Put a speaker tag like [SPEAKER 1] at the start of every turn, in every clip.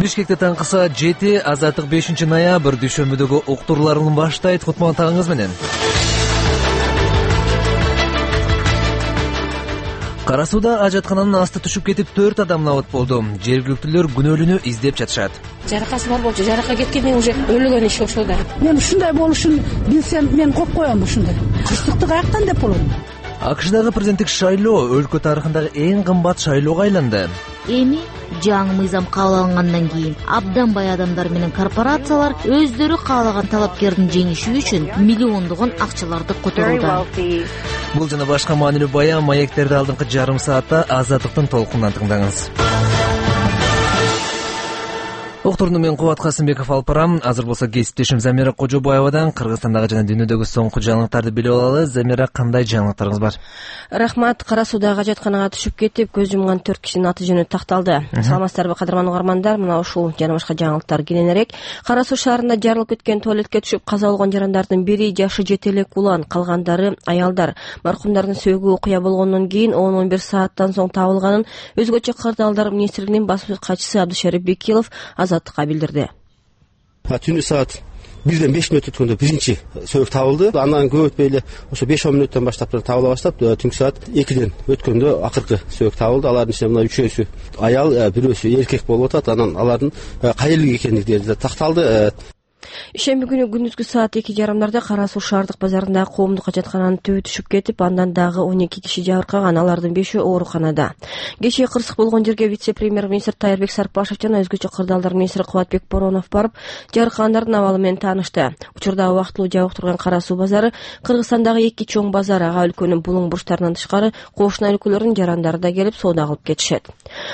[SPEAKER 1] Бишкекте таңкы саат 7, Азаттык 5 ноябрь дүйшөмбүдөгү уктурууларын баштайт. Кутман таңыңыз менен. Кара сууда ажаткананын асты түшүп кетип 4 адам набат болду. Жергиликтүүлөр күнөөлүүнү издеп жатышат.
[SPEAKER 2] Жаракасы бар болчу, жаракка кеткенден уже өлгөн иш ошол да.
[SPEAKER 3] Мен ушундай болушун билсем, мен коп коем ушундай. Кырсыкты каяктан деп болот.
[SPEAKER 1] АКШдагы президенттик шайлоо өлкө тарыхындагы эң кымбат шайлоого айланды.
[SPEAKER 4] Эми жаңы мыйзам кабыл алынгандан кийин абдан бай адамдар менен корпорациялар өздөрү каалаган талапкердин жеңиши үчүн миллиондогон акчаларды которууда.
[SPEAKER 1] Бул жана башка маанилүү баян маектерди алдыңкы жарым саатта Азаттыктын толкунунан тыңдаңыз. Уктурду мен Кубат Касымбеков алып барам. Азыр болсо кесиптешим Замира Кожобаевадан Кыргызстандагы жана дүйнөдөгү соңку жаңылыктарды билип алалы. Замира, кандай жаңылыктарыңыз бар?
[SPEAKER 2] Рахмат. Кара суудагы ажатканага түшүп кетип, көз жумган 4 кишинин аты жөнү такталды. Саламатсыздарбы, кадырман угармандар? Мына ушул жана башка жаңылыктар кененирээк. Кара суу шаарында жарылып кеткен туалетке түшүп каза болгон жарандардын бири жашы жете элек улан, калгандары аялдар. Маркумдардын сөөгү окуя болгондон кийин 10-11 сааттан соң табылганын өзгөчө кырдаалдар министрлигинин басма сөз катчысы Абдышарип Бекилов Азаттыкка билдирди.
[SPEAKER 5] Түнү саат 1-5 мүнөт өткөндө биринчи сөөк табылды. Андан көп өтпөй эле ошо 5-10 мүнөттөн баштап табыла баштап, түнкү саат 2ден өткөндө акыркы сөөк табылды. Алардын ичинде мына үчөөсү аял, бирөөсү эркек болуп атат. Анан алардын кай элдик экендиги такталды.
[SPEAKER 2] Ишемби күнү күндүзгү саат 2:30 Кара суу шаардык базарындагы коомдук ажаткананын түбү түшүп кетип, андан дагы 12 киши жабыркаган, алардын 5-і ооруканада. Кечээ кырсык болгон жерге вице-премьер-министр Тайырбек Сарпашев жана өзгөчө кырдаалдар министри Кубатбек Боронов барып, жарыккандардын абалы менен таанышты. Учурда убактылуу жабык турган Кара суу базары Кыргызстандагы 2 чоң базар, ага өлкөнүн булуң бурчтарынан тышкары кошуна өлкөлөрдүн жарандары да келип соода кылып кетишет.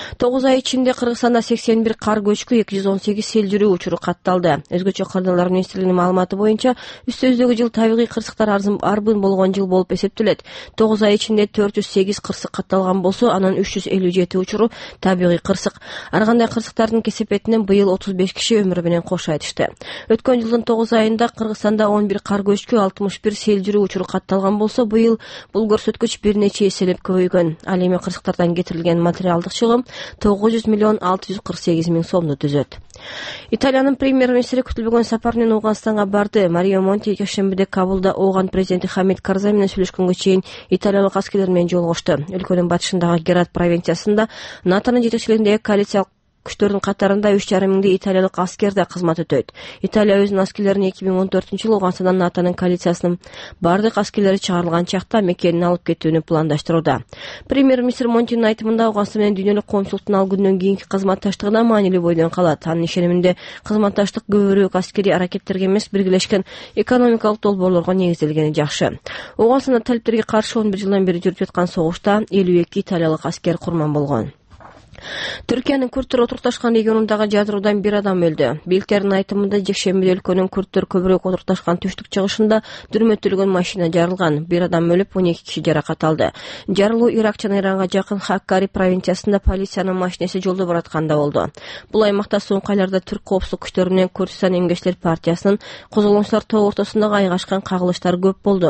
[SPEAKER 2] 9 ай ичинде Кыргызстанда 81 кар көчкү, 218 сел жүрүү учуру катталды. Өзгөчө кырдаалдар министрлигинин маалыматы боюнча, үстөбүздөгү жыл табигый кырсыктар арбын болгон жыл болуп эсептелет. 9 ай ичинде 408 кырсык катталган болсо, анан 357 учуру табигый кырсык. Ар кандай кырсыктардын кесепетинен быйыл 35 киши өмүрү менен кош айтышты. Өткөн жылдын 9 айында Кыргызстанда 11 кар көчкү, 61 сел жүрүү учуру катталган болсо, быйыл бул көрсөткүч бир нече эселеп көбөйгөн. Ал эми кырсыктардан кетирилген материалдык чыгым 900 миллион 648 миң сомду түзөт. Италиянын премьер-министри күтүлбөгөн сапар менен Ауганстанга барды. Марио Монти жекшембиде Кабулда Ооган президенти Хамид Карзай менен сүйлөшкөнгө чейин италиялык аскерлер менен жолугушту. Өлкөнүн батышындагы Герат провинциясында НАТОнун жетекчилигиндеги коалициялык күчтөрдүн катарында 3,5 миңдей италиялык аскер да кызмат өтөйт. Италия өзүнүн аскерлерин 2014-жылы Ауганстандан НАТОнун коалициясынын бардык аскерлери чыгарылган чакта мекенин алып кетүүнү пландаштырууда. Премьер-министр Монтинин айтымында Ауганстан менен дүйнөлүк коомчулуктун ал күндөн кийинки кызматташтыгына маанилүү бойдон калат. Анын ишениминде кызматташтык көбүрөөк аскерий аракеттерге эмес, биргелешкен экономикалык долбоорлорго негизделгени жакшы. Ауганстанда талиптерге каршы 11 жылдан бери жүрүп жаткан согушта 52 италиялык аскер курман болгон. Түркиянын күрттөр отурукташкан регионундагы жадыруудан 1 адам өлдү. Бийликтердин айтымында жекшембиде өлкөнүн күрттөр көбүрөөк отурукташкан түштүк чыгышында дүрмөтүлгөн машина жарылган. 1 адам өлүп, 12 киши жаракат алды. Жарылуу Ирак жана Иранга жакын Хаккари провинциясында полициянын машинеси жолдо баратканда болду. Бул аймакта соңку айларда түрк коопсуздук күчтөрү менен Күрдистан эмгечтер партиясынын козголоңчулар тобу ортосундагы айгашкан кагылыштар көп болду.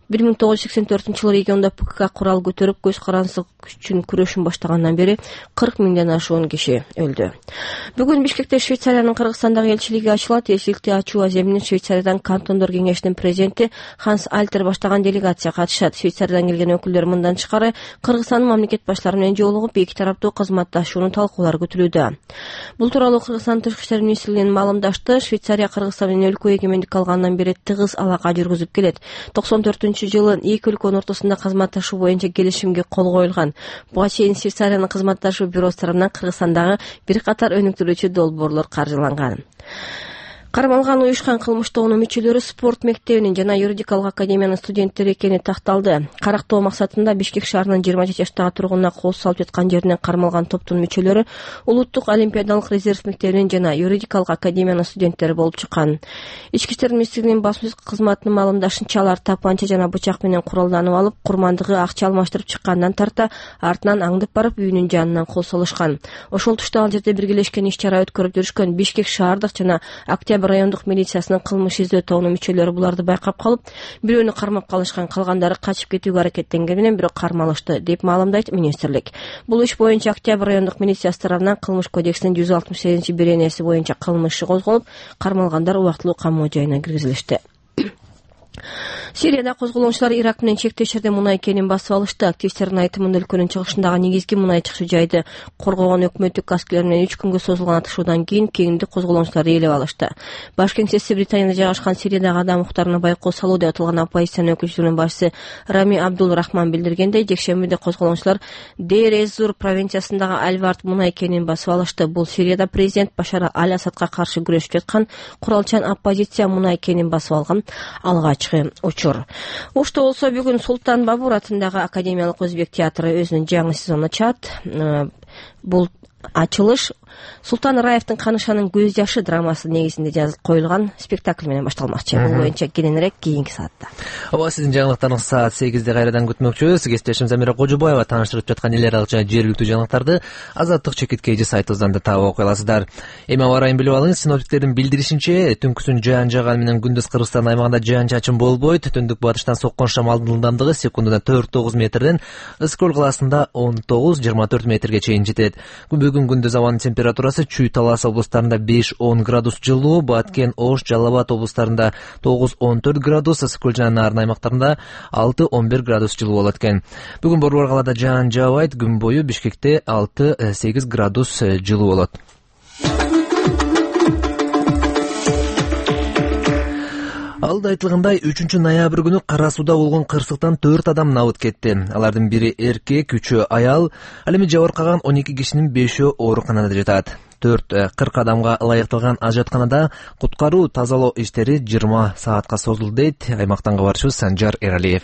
[SPEAKER 2] 1984-жылы региондо ПКК курал көтөрүп көз карандысык үчүн күрөшүн баштагандан бери 40 миңден ашуун киши өлдү. Бүгүн Бишкекте Швейцариянын Кыргызстандагы элчилиги ачылат. Элчиликти ачуу аземинин Швейцариядан кантондор кеңешинин президенти Ханс Альтер баштаган делегация катышат. Швейцариядан келген өкүлдөр мындан тышкары Кыргызстандын мамлекет баштары менен жолугуп, эки тараптуу кызматташууну талкуулар күтүлүүдө. Бул тууралуу Кыргызстан Тышкы иштер министрлигинин маалымдашты. Швейцария Кыргызстан менен өлкө эгемендик алгандан бери тыгыз алака жүргүзүп келет. 94-жылы эки өлкөнүн ортосунда кызматташуу боюнча келишимге кол коюлган. Буга чейин Швейцариянын кызматташуу бюросу тарабынан Кыргызстандагы бир катар өнүктүрүүчү долбоорлор каржыланган. Кармалган уюшкан кылмыш тобунун мүчөлөрү спорт мектебинин жана юридикалык академиянын студенттери экени такталды. Карактоо максатында Бишкек шаарынын 27 жаштагы тургунуна кол салып жаткан жеринен кармалган топтун мүчөлөрү Улуттук олимпиадалык резерв мектебинин жана юридикалык академиянын студенттери болуп чыккан. Ички иштер министрлигинин басма сөз кызматынын маалымдашынча, алар тапанча жана бычак менен куралданып алып, курмандыгы акча алмаштырып чыккандан тарта артынан аңдып барып үйүнүн жанынан кол салышкан. Ошол тушта ал жерде биргелешкен иш чара өткөрүп жүрүшкөн Бишкек шаардык жана Октябрь Октябрь райондук милициясынын кылмыш издөө тобунун мүчөлөрү буларды байкап калып, бирөөнү кармап калышкан, калгандары качып кетүүгө аракеттенгени менен бирок кармалышты деп маалымдайт министрлик. Бул иш боюнча Октябрь райондук милициясы тарабынан кылмыш кодексинин 168-беренеси боюнча кылмыш иши козголуп, кармалгандар убактылуу камоо жайына киргизилишти. Сирияда козголоочулар Ирак менен чектеш жерде мунай кенин басып алышты. Активисттердин айтымында өлкөнүн чыгышындагы негизги мунай чыгышы жайды коргогон өкмөттүк аскерлер менен 3 күнгө созулган атышуудан кийин кенинди козголоочулар ээлеп алышты. Баш кеңсеси Британияда жайгашкан Сириядагы адам укуктарына байкоо салуу деп аталган оппозициянын өкүлчүлүгүнүн башчысы Рами Абдул Рахман билдиргендей, жекшембиде козголоочулар Дейр-эз-Зур провинциясындагы Аль-Вард мунай кенин басып алышты. Бул Сирияда президент Башар Аль-Асадка каршы күрөшүп жаткан куралчан оппозиция мунай кенин басып алган алгачкы учур. Ошто болсо бүгүн Султан Бабур атындагы Академиялык Өзбек театры өзүнүн жаңы сезонун ачат. Бул ачылыш Султан Раевдин Канышанын көз жашы драмасы негизинде жазылып коюлган спектакль менен башталмакчы. Бул боюнча кененирээк кийинки саатта.
[SPEAKER 1] Ооба, сиздин жаңылыктарыңыз саат 8-де кайрадан күтмөкчүбүз. Кесиптешим Замира Кожобаева тааныштырып жаткан эл аралык жана жергиликтүү жаңылыктарды Азаттык чекиткейжи сайтыбыздан да таап окуй аласыздар. Эми аба ырайын билип алыңыз. Синоптиктердин билдиришинче, түнкүсүн жаан жааганы менен күндүз Кыргызстан аймагында жаан-чачын болбойт. Түндүк батыштан соккон шамалдын ылдамдыгы секундына 4-9 метрден Ыскөл калаасында 19-24 метрге чейин жетет. Бүгүн күндүз абанын температурасы Чүй, Талас облустарында 5-10 градус жылуу, Баткен, Ош, Жалал Абад облустарында 9-14 градус, Ыскөл жана Нарын аймактарында 6-11 градус жылуу болот экен. Бүгүн Борбор калаада жаан жаабайт, күн бою Бишкекте 6-8 градус жылуу болот. Алда айтылгандай 3 ноябрь күнү Кара сууда болгон кырсыктан 4 адам набыт кетти. Алардын бири эркек, 3-ü аял, ал эми жабыркаган 12 кишинин 5-ü ооруканада жатат. 40 адамга ылайыкталган ажатканада куткаруу тазалоо иштери 20 саатка созулду дейт аймактан кабарчыбыз Санжар Эралиев.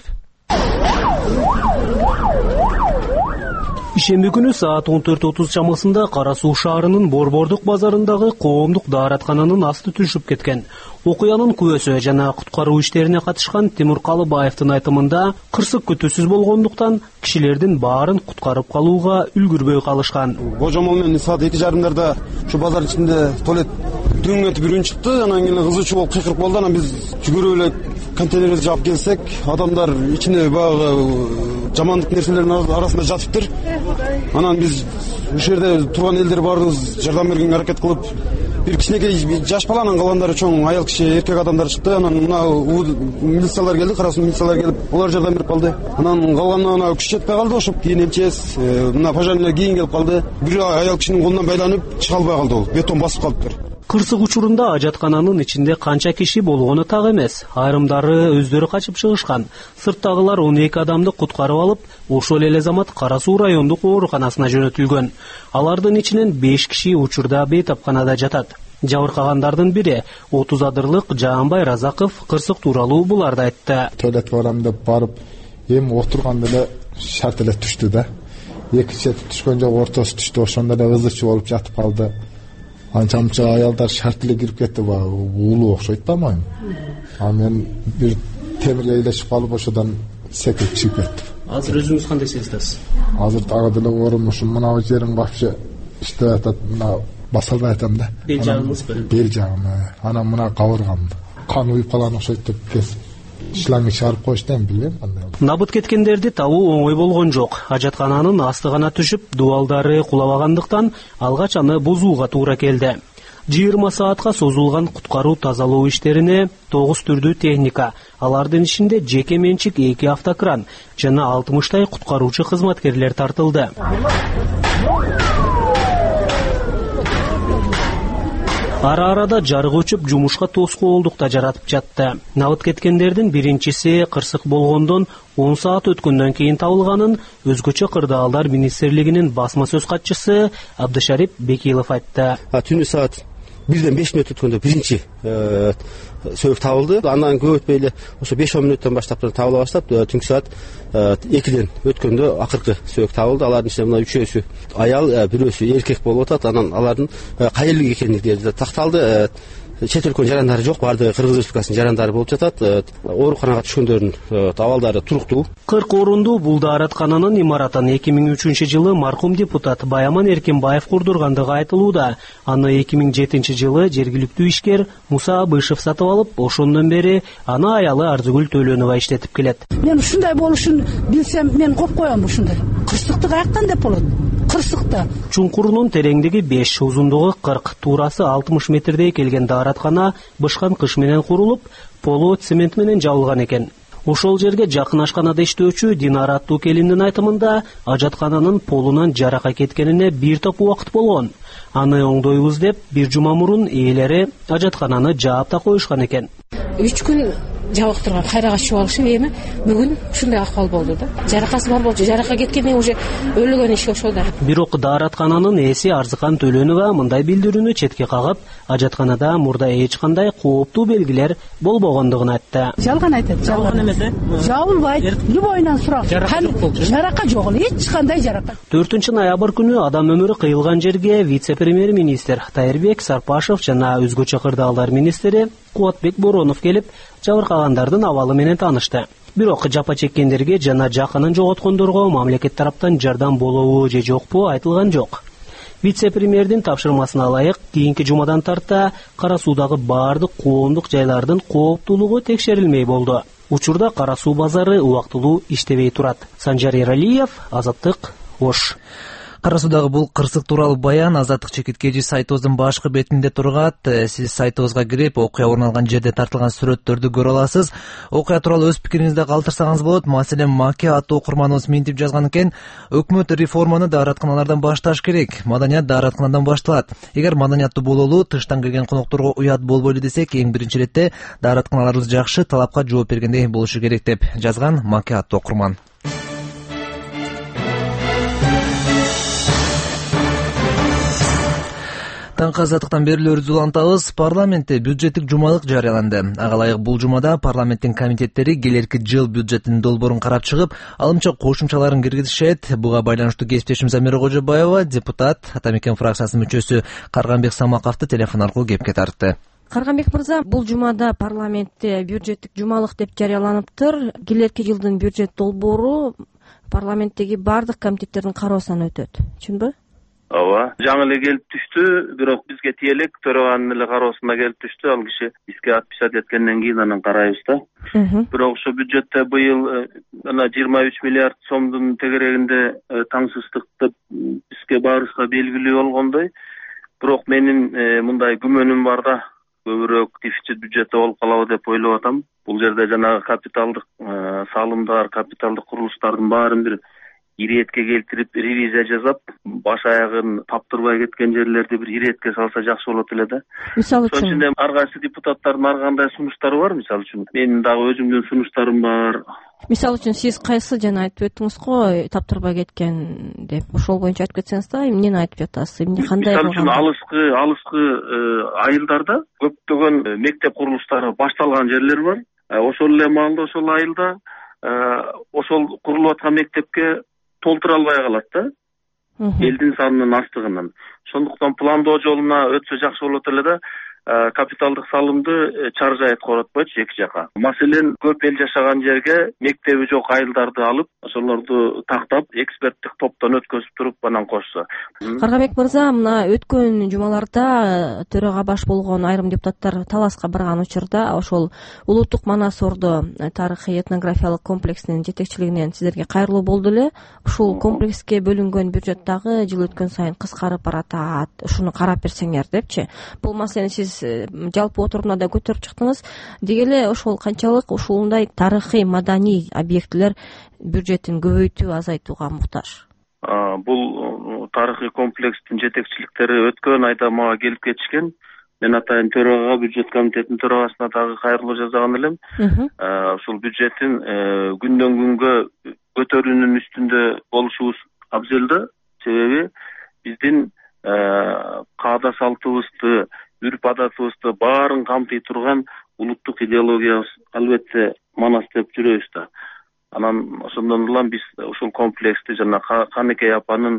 [SPEAKER 6] Ишемби күнү саат 14:30 чамасында Кара суу шаарынын Борбордук базарындагы коомдук даараткананын асты түшүп кеткен. Окуянын күбөсү жана куткаруу иштерине катышкан Тимур Калыбаевдин айтымында, кырсык күтүүсүз болгондуктан кишилердин баарын куткарып калууга үлгүрбөй калышкан.
[SPEAKER 7] Кожомол менен саат 2:30 ушу базар ичинде туалет дөң этип үрүн чыкты, анан кийин кызычуу болуп кыйкырык болду. Анан биз жүгүрүп эле контейнерди жаап келсек, адамдар ичинде баягы жамандык нерселердин арасында жатыптыр. Анан биз ушул жерде турган элдер баарыбыз жардам бергенге аракет кылып, бир кичинекей жаш баланын калгандары чоң аял киши, эркек адамдар чыкты. Анан мына милициялар келди, Кара суу милициялар келип, алар жардам берип калды. Анан калганына күч жетпей калды, ошоп кийин МЧС, мына пожарныйлар кийин келип калды. Бир аял кишинин колунан байланып чыга албай калды, ол бетон басып калыптыр.
[SPEAKER 6] Кырсык учурунда ажаткананын ичинде канча киши болгону так эмес. Айрымдары өздөрү качып чыгышкан. Сырттагылар 12 адамды куткарып алып, ошол эле замат Кара суу райондук ооруканасына жөнөтүлгөн. Алардын ичинен 5 киши учурда бейтапканада жатат. Жабыркагандардын бири 30 адырлык Жаанбай Разаков кырсык тууралуу буларды айтты.
[SPEAKER 8] Туалет барам деп барып, эми отурганда эле шарт эле түштү да. Эки чети түшкөн жок, ортосу түштү, ошондо эле ызычы болуп жатып калды. Анча-мынча аялдар шарт эле кирип кетти, уулуу окшойт да моюн. А мен бир темирге илешип калып, ошодон секирип чыгып кеттим.
[SPEAKER 6] Азыр өзүңүз кандай сездиңиз?
[SPEAKER 8] Азыр дагы деле оорумушум, мына жерим вообще иштеп атат, мына басалбай атам да.
[SPEAKER 6] Бел жагыңызбы?
[SPEAKER 8] Бел жагым. Анан мына кабыргам кан уюп калган окшойт деп кесип шланг чыгарып коюшту, билбейм кандай.
[SPEAKER 6] Набыт кеткендерди табуу оңой болгон жок. Ажаткананын асты гана түшүп, дубалдары кулабагандыктан алгач аны бузууга туура келди. 20 саатка созулган куткаруу тазалоо иштерине 9 түрдүү техника, алардын ичинде жеке менчик 2 автокран жана 60 куткаруучу кызматкерлер тартылды. Ара-арада жарык өчүп, жумушка тоскоолдукта жаратып жатты. Набыт кеткендердин биринчиси кырсык болгондон 10 саат өткөндөн кийин табылганын өзгөчө кырдаалдар министрлигинин басма сөз катчысы Абдышарип Бекилов айтты.
[SPEAKER 5] Түнү саат 1-5 мүнөт өткөндө биринчи сөйөк табылды. Андан көп өтпөй эле ошо 5-10 мүнөттөн баштап табыла баштап, түнкү саат 2-ден өткөндө акыркы сөйөк табылды. Алардын ичинде мына 3-өсү аял, 1-өсү эркек болуп атат. Анан алардын кайерлик экендиги такталды. чет өлкөнүн жарандары жок, баардыгы Кыргыз Республикасынын жарандары болуп жатат. Ооруканага түшкөндөрдүн абалдары туруктуу.
[SPEAKER 6] 40 орундуу бул даараткананын имаратын 2003 жылы маркум депутат Баяман Эркинбаев курдургандыгы айтылууда. Аны 2007 жылы жергиликтүү ишкер Муса Абышев сатып алып, ошондон бери аны аялы Арзыгүл Төлөнова иштетип келет.
[SPEAKER 3] Мен ушундай болушун билсем, мен коп коем ушундай. Кырсыкты каяктан деп болот? Кырсыкты.
[SPEAKER 6] Чуңкурунун тереңдиги 5, узундугу 40, туурасы 60 метрдей келген даараткана бышкан кыш менен курулуп, полу цемент менен жабылган экен. Ошол жерге жакын ашканада иштөөчү Динара аттуу келиндин айтымында ажаткананын полунан жарака кеткенине бир топ убакыт болгон. Аны оңдойбуз деп бир жума мурун ээлери ажаткананы жаап да коюшкан экен.
[SPEAKER 9] 3 күн жабык турган кайрага чыгып алышып, эми бүгүн ушундай акыбал болду да. Жаракасы бар болчу, жарака кеткенде уже өлгөн иши ошол да.
[SPEAKER 6] Бирок даараткананын ээси Арзыкан Төлөнова мындай билдирүүнү четке кагып, ажатканада мурда эч кандай кооптуу белгилер болбогондугун айтты.
[SPEAKER 3] Жалган айтат, жалган эмес. Жабылбайт, любойнан сурак. Жарака жок, эч кандай жарака.
[SPEAKER 6] 4-ноябрь күнү адам өмүрү кыйылган жерге вице-премьер-министр Тайырбек Сарпашев жана өзгөчө кырдаалдар министри Кубатбек Боронов келип, жабыркагандардын абалы менен таанышты. Бирок жапа чеккендерге жана жакынын жоготкондорго мамлекет тараптан жардам болобу же жокпу айтылган жок. Вице-премьердин тапшырмасына ылайык кийинки жумадан тарта Кара Суудагы баардык коомдук жайлардын кооптуулугу текшерилмей болду. Учурда Кара Суу базары убактылуу иштебей турат. Санжар Эралиев, Азаттык, Ош.
[SPEAKER 1] Кара Суудагы бул кырсык тууралуу баян Азаттык чекиткечи сайтыбыздын башкы бетинде тургат. Сиз сайтыбызга кирип, окуя орун алган жерде тартылган сүрөттөрдү көрө аласыз. Окуя тууралуу өз пикириңизди калтырсаңыз болот. Маселен, Маке аттуу окурманыбыз минтип жазган экен: өкмөт реформаны дааратканалардан башташ керек. Маданият дааратканадан башталат. Эгер маданияттуу бололу, тыштан келген конокторго уят болбойлу десек, эң биринчи иретте дааратканаларыбыз жакшы, талапка жооп бергендей болушу керек деп жазган Маке аттуу окурман. Таңкы азаттыктан берүүлөрүбүздү улантабыз. Парламентте бюджеттик жумалык жарыяланды. Ага ылайык бул жумада парламенттин комитеттери келерки жыл бюджетинин долбоорун карап чыгып, алымча кошумчаларын киргизишет. Буга байланыштуу кесиптешим Замира Кожобаева, депутат, Ата Мекен фракциясынын мүчөсү Карганбек Самаковду телефон аркылуу кепке тартты.
[SPEAKER 2] Карганбек мырза, бул жумада парламентте бюджеттик жумалык деп жарыяланыптыр. Келерки жылдын бюджет долбоору парламенттеги бардык комитеттердин кароосунан өтөт. Чынбы?
[SPEAKER 10] Ооба, жаңы эле келип түштү, бирок бизге тиелек төрөгөнүн эле кароосуна келип түштү. Ал киши бизге отписать эткенден кийин анан карайбыз да. Бирок ошо бюджетте быйыл ана 23 миллиард сомдун тегерегинде таңсыздык деп бизге баарыбызга белгилүү болгондой. Бирок менин мындай күмөнүм бар да, көбүрөөк дефицит бюджетте болуп калабы деп ойлоп атам. Бул жерде жанагы капиталдык салымдар, капиталдык курулуштардын баарын бир иретке келтирип, ревизия жасап, баш аягын таптырбай кеткен жерлерди бир иретке салса жакшы болот эле да.
[SPEAKER 2] Мисалы үчүн,
[SPEAKER 10] ошондо ар кайсы депутаттардын ар кандай сунуштары бар. Мисалы үчүн, менин дагы өзүмдүн сунуштарым бар.
[SPEAKER 2] Мисалы үчүн, сиз кайсы жана айтып өттүңүз го, таптырбай кеткен деп, ошол боюнча айтып кетсеңиз да, эмнени айтып жатасыз? Эмне кандай
[SPEAKER 10] болгон? Мисалы үчүн, алыскы айылдарда көптөгөн мектеп курулуштары башталган жерлер бар. Ошол эле маалда, ошол айылда ошол курулуп аткан мектепке толтура албай калат да, элдин санынын астыгынан. Ошондуктан пландоо жолуна өтсө жакшы болот эле да, капиталдык салымды чаржай эткоротпойчу эки жака. Маселен, көп эл жашаган жерге мектеби жок айылдарды алып, ошолорду тактап, эксперттик топтон өткөзүп туруп анан кошсо.
[SPEAKER 2] Карганбек мырза, мына өткөн жумаларда төрага баш болгон айрым депутаттар таласка барган учурда ошол улуттук Манас Ордо тарыхый этнографиялык комплексинин жетекчилигинен сиздерге кайрылуу болду эле. Ушул комплекске бөлүнгөн бюджет дагы жыл өткөн сайын кыскарып баратат. Ушуну карап берсеңер депчи. Бул маселени сиз жалпы отурумда да көтөрүп чыктыңыз. Деги эле ошол канчалык ушундай тарыхый маданий объектилер бюджетин көбөйтүү, азайтууга муктаж?
[SPEAKER 10] Бул тарыхый комплекстин жетекчиликтери өткөн айда мага келип кетишкен. Мен атайын төрагага, бюджет комитетинин төрагасына дагы кайрылуу жасаган элем. Ушул бюджеттин күндөн күнгө көтөрүүнүн үстүндө болушубуз абзел да. Себеби биздин каада салтыбызды, үрп адатыбызды баарын камтый турган улуттук идеологиябыз албетте Манас деп жүрөбүз да. Анан ошондон улам биз ушул комплексти жана Канекей апанын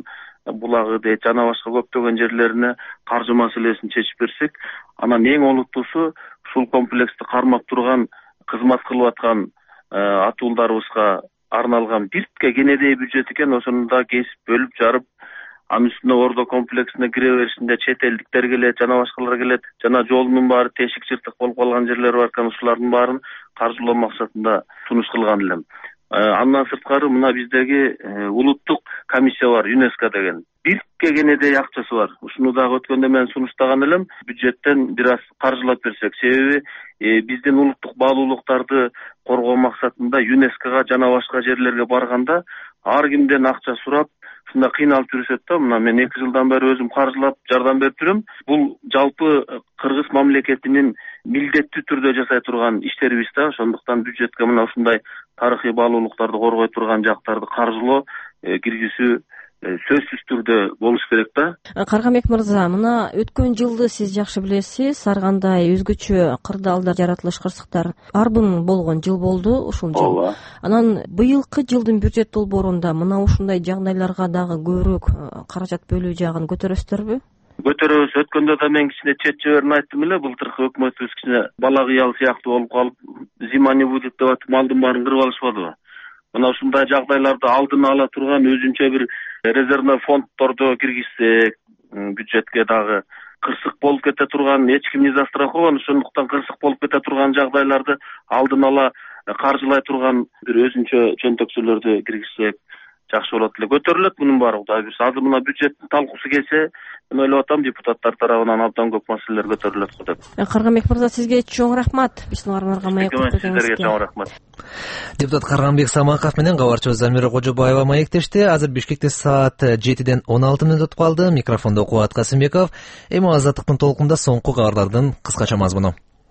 [SPEAKER 10] булагы дейт жана башка көптөгөн жерлерине каржы маселесин чечип берсек, анан эң олуттуусу ушул комплексти кармап турган, кызмат кылып аткан атуулдарыбызга арналган биртке кенедей бюджет экен. Ошону да кесип бөлүп жарып, анын үстүнө Ордо комплексине кире беришинде чет элдиктер келет, жана башкалар келет, жана жолдун баары тешик жыртык болуп калган жерлер бар экен. Ушулардын баарын каржылоо максатында сунуш кылган элем. Андан сырткары мына биздеги улуттук комиссия бар, ЮНЕСКО деген. Биртке кенедей акчасы бар. Ушуну дагы өткөндө мен сунуштаган элем. Бюджеттен бир аз каржылап берсек, себеби биздин улуттук баалуулуктарды коргоо максатында ЮНЕСКОга жана башка жерлерге барганда ар кимден акча сурап, ушундай кыйналып жүрүшөт да. Мына мен 2 жылдан бери өзүм каржылап жардам берип жүрөм. Бул жалпы Кыргыз мамлекетинин милдеттүү түрдө жасай турган иштерибиз да. Ошондуктан бюджетке мына ушундай тарыхый баалуулуктарды коргой турган жактарды каржылоо, киргизүү сөзсүз түрдө болуш керек да.
[SPEAKER 2] Каргамбек мырза, мына өткөн жылды сиз жакшы билесиз. Ар кандай өзгөчө кырдаалдар, жаратылыш, кырсыктар арбын болгон жыл болду ушул жыл. Анан быйылкы жылдын бюджет долбоорунда мына ушундай жагдайларга дагы көбүрөөк каражат бөлүү жагын көтөрөсүздөрбү?
[SPEAKER 10] Көтөрөбүз. Өткөндө да мен кичине чет жеберин айттым эле. Былтыркы өкмөтүбүз кичине бала кыял сыяктуу болуп калып, зима не будет деп атып малдын баарын кырып алышпадыбы? Мына ушундай жагдайларды алдын ала турган өзүнчө бир резервный фонддорду киргизсек, бюджетке дагы кырсык болуп кете турган, эч ким не застрахован, ошондуктан кырсык болуп кете турган жагдайларды алдын ала каржылай турган бир өзүнчө чөнтөкчөлөрдү киргизсек жакшы болот эле. Көтөрүлөт мунун баары Кудай буйрса. Азыр мына бюджеттин талкуусу келсе, мен ойлоп атам депутаттар тарабынан абдан көп маселелер көтөрүлөт го деп.
[SPEAKER 2] Каргамбек мырза, сизге чоң рахмат. Биздин угармандарга маектештигиңизге.
[SPEAKER 10] Сиздерге чоң рахмат.
[SPEAKER 1] Депутат Каргамбек Самаков менен кабарчыбыз Замира Кожобаева маектешти. Азыр Бишкекте саат 7-ден 16 мүнөт өтүп калды. Микрофондо Кубат Касымбеков. Эми Азаттыктын толкунда соңку кабарлардын кыскача мазмуну.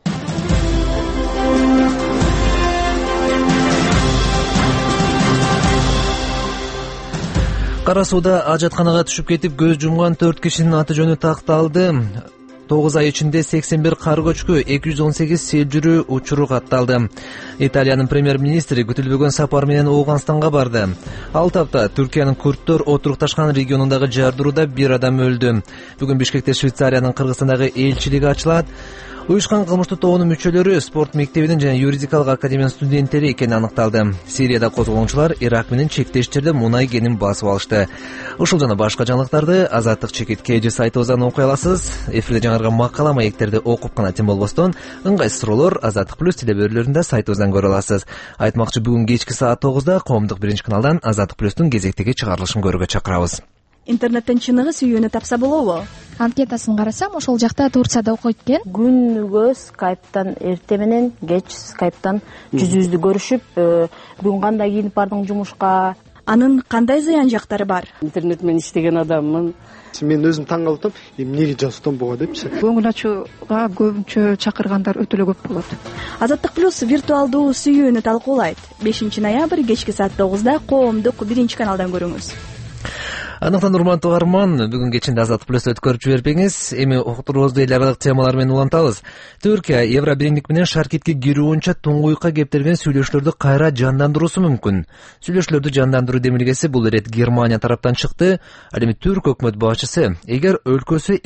[SPEAKER 1] Кара сууда ажатканага түшүп кетип көз жумган 4 кишинин аты жөнү такталды. 9 ай ичинде 81 кар көчкү, 218 сел жүрүү учуру катталды. Италиянын премьер-министри күтүлбөгөн сапар менен Ооганстанга барды. Ал тапта Түркиянын курдтор отурукташкан регионундагы жардырууда 1 адам өлдү. Бүгүн Бишкекте Швейцариянын Кыргызстандагы элчилиги ачылат. Уюшкан кылмыштуу тобунун мүчөлөрү спорт мектебинин жана юридикалык академиянын студенттери экени аныкталды. Сирияда козголгончулар Ирак менен чектеш жерде мунай кенин басып алышты. Ушул жана башка жаңылыктарды Азаттык чекиткейжи сайтыбыздан окуй аласыз. Эфирде жаңырган макала маектерди окуп гана тем болбостон, ыңгайсыз суроолор Азаттык плюс телебөрүлөрүндө сайтыбыздан көрө аласыз. Айтмакчы, бүгүн кечки саат 9-да коомдук биринчи каналдан Азаттык плюстун кезектеги чыгарылышын көрүүгө чакырабыз.
[SPEAKER 11] Интернеттен чыныгы сүйүүнү тапса болобу? Анкетасын карасам, ошол жакта Турцияда окуйт экен.
[SPEAKER 12] Күнгө скайптан эрте менен кеч скайптан жүз-жүздү көрүшүп, бүгүн кандай кийинип бардың жумушка?
[SPEAKER 11] Анын кандай зыян жактары бар?
[SPEAKER 13] Интернет менен иштеген адаммын.
[SPEAKER 14] Мен өзүм таң калып атам, эмнеге жазуптан буга депчи.
[SPEAKER 11] Көңүл ачууга көбүнчө чакыргандар өтө эле көп болот. Азаттык плюс виртуалдуу сүйүүнү талкуулайт. 5-ноябрь кечки саат 9-да коомдук биринчи каналдан көрүңүз.
[SPEAKER 1] Анықтан урматтуу угарман, бүгүн кечинде Азаттык плюс өткөрүп жибербеңиз. Эми уктуруубузду эл аралык темалар менен улантабыз. Түркия Евро биримдик менен Шаркетке кирүү боюнча туңгуйукка кептелген сүйлөшүүлөрдү кайра жандандыруусу мүмкүн. Сүйлөшүүлөрдү жандандыруу демилгеси бул ирет Германия тараптан чыкты. Ал эми түрк өкмөт башчысы эгер өлкөсү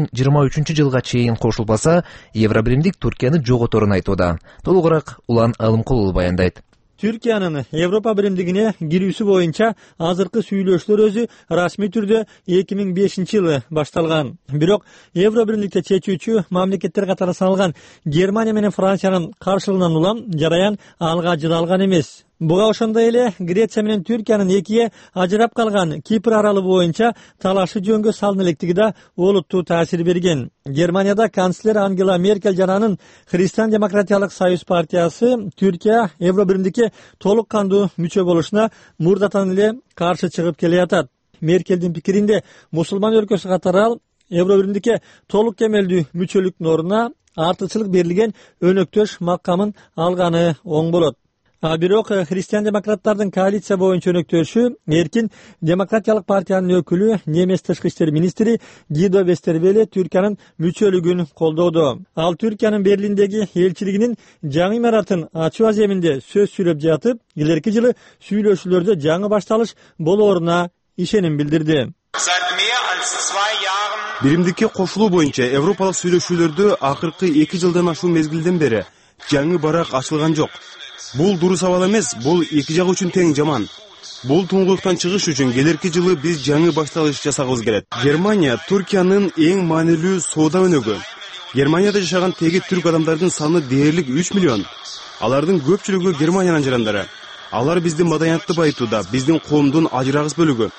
[SPEAKER 1] 2023 жылга чейин кошулбаса, Евро биримдик Түркияны жоготорун айтууда. Толугураак Улан Алымкулов баяндайт.
[SPEAKER 15] Түркиянын Европа биримдигине кирүүсү боюнча азыркы сүйлөшүүлөр өзү расмий түрдө 2005-жылы башталган. Бирок Евро биримдикте чечүүчү мамлекеттер катары саналган Германия менен Франциянын каршылыгынан улам жараян алга жылалган эмес. Буга ошондой эле Греция менен Түркиянын экиге ажырап калган Кипр аралы боюнча талашы жөнгө салына электиги да олуттуу таасир берген. Германияда канцлер Ангела Меркель жана анын Христиан демократиялык союз партиясы Түркия Евро биримдикке толук кандуу мүчө болушуна мурдатан эле каршы чыгып келе жатат. Меркелдин пикиринде мусулман өлкөсү катары ал Евро биримдикке толук кемелдүү мүчөлүктүн ордуна артыкчылык берилген өнөктөш макамын алганы оң болот. Бирок христиан демократтардын коалиция боюнча өнөктөшү Эркин демократиялык партиянын өкүлү немес тышкы иштер министри Гидо Вестервеле Түркиянын мүчөлүгүн колдоду. Ал Түркиянын Берлиндеги элчилигинин жаңы имаратын ачуу аземинде сөз сүйлөп жатып, келерки жылы сүйлөшүүлөрдө жаңы башталыш болооруна ишеним билдирди.
[SPEAKER 16] биримдикке кошулуу боюнча европалык сүйлөшүүлөрдө акыркы 2 жылдан ашуун мезгилден бери жаңы барак ачылган жок. Бул дуру абал эмес, бул эки жак үчүн тең жаман. Бул туңгулуктан чыгыш үчүн келерки жылы биз жаңы башталыш жасагыбыз келет. Германия Туркиянын эң маанилүү соода өнөгү. Германияда жашаган теги түрк адамдардын саны дээрлик 3 миллион. Алардын көпчүлүгү Германиянын жарандары. Алар биздин маданиятты байытууда, биздин коомдун ажырагыс бөлүгү.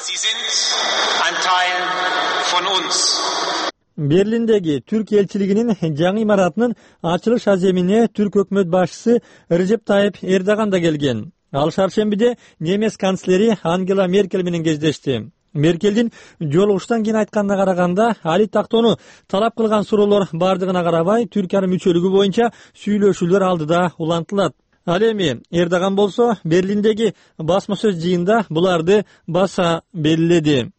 [SPEAKER 15] Берлиндеги Түрк элчилигинин жаңы имаратынын ачылыш аземине түрк өкмөт башчысы Режеп Тайып Эрдоган да келген. Ал шаршембиде немец канцлери Ангела Меркель менен кездешти. Меркелдин жолугуштан кийин айтканына караганда, али тактоону талап кылган суроолор бардыгына карабай, Түркиянын мүчөлүгү боюнча сүйлөшүүлөр алдыда улантылат. Ал эми Эрдоган болсо Берлиндеги басма сөз жыйында буларды баса белгиледи.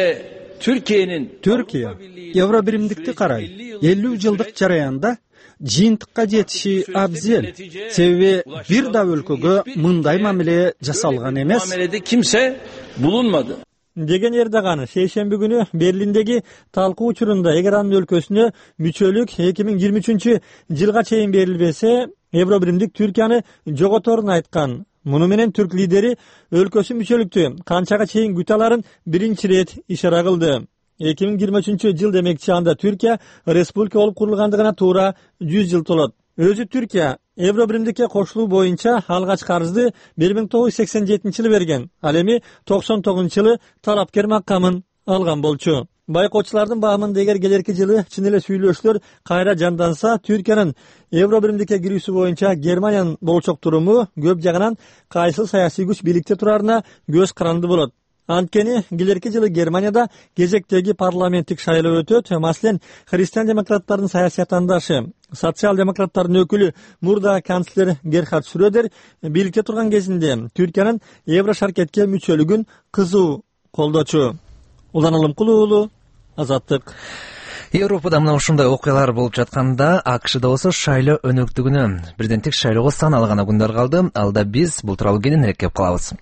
[SPEAKER 17] Түркия Евробиримдикти карайт. 50 жылдык жараянда жыйынтыкка жетиши абзел. Себеби бир да өлкөгө мындай мамиле жасалган эмес.
[SPEAKER 18] Мамиледе кимсе булунмады
[SPEAKER 15] деген Эрдоган шейшемби күнү Берлиндеги талкуу учурунда эгер анын өлкөсүнө мүчөлүк 2023 жылга чейин берилбесе, Евробиримдик Түркияны жоготорун айткан. Муну менен түрк лидери өлкөсү мүчөлүктү канчага чейин күтө аларын биринчи ирет ишара кылды. 2023 жыл демекчи анда Түркия республика болуп курулгандыгына туура 100 жыл толот. Өзү Түркия Евробиримдикке кошулуу боюнча алгач карызды 1987-жылы берген. Ал эми 99-жылы талапкер макамын алган болчу. Байкоочулардын баамында эгер келерки жылы чын эле сүйлөшүүлөр кайра жанданса, Түркиянын Евробиримдикке кирүүсү боюнча Германиянын болчок туруму көп жагынан кайсы саясий күч бийликте турарына көз каранды болот. Анткени келерки жылы Германияда кезектеги парламенттик шайлоо өтөт. Маселен, христиан демократтардын саясаттандашы, социал-демократтардын өкүлү мурда канцлер Герхард Шрёдер бийликте турган кезинде Түркиянын Еврошаркетке мүчөлүгүн кызуу колдочу. Улан Алымкулуу уулу, Азаттык.
[SPEAKER 1] Европада мына ушундай окуялар болуп жатканда, АКШда болсо шайлоо өнөктүгүнө, президенттик шайлоого саналган гана күндөр калды. Алда биз бул тууралуу кененирээк кеп калабыз.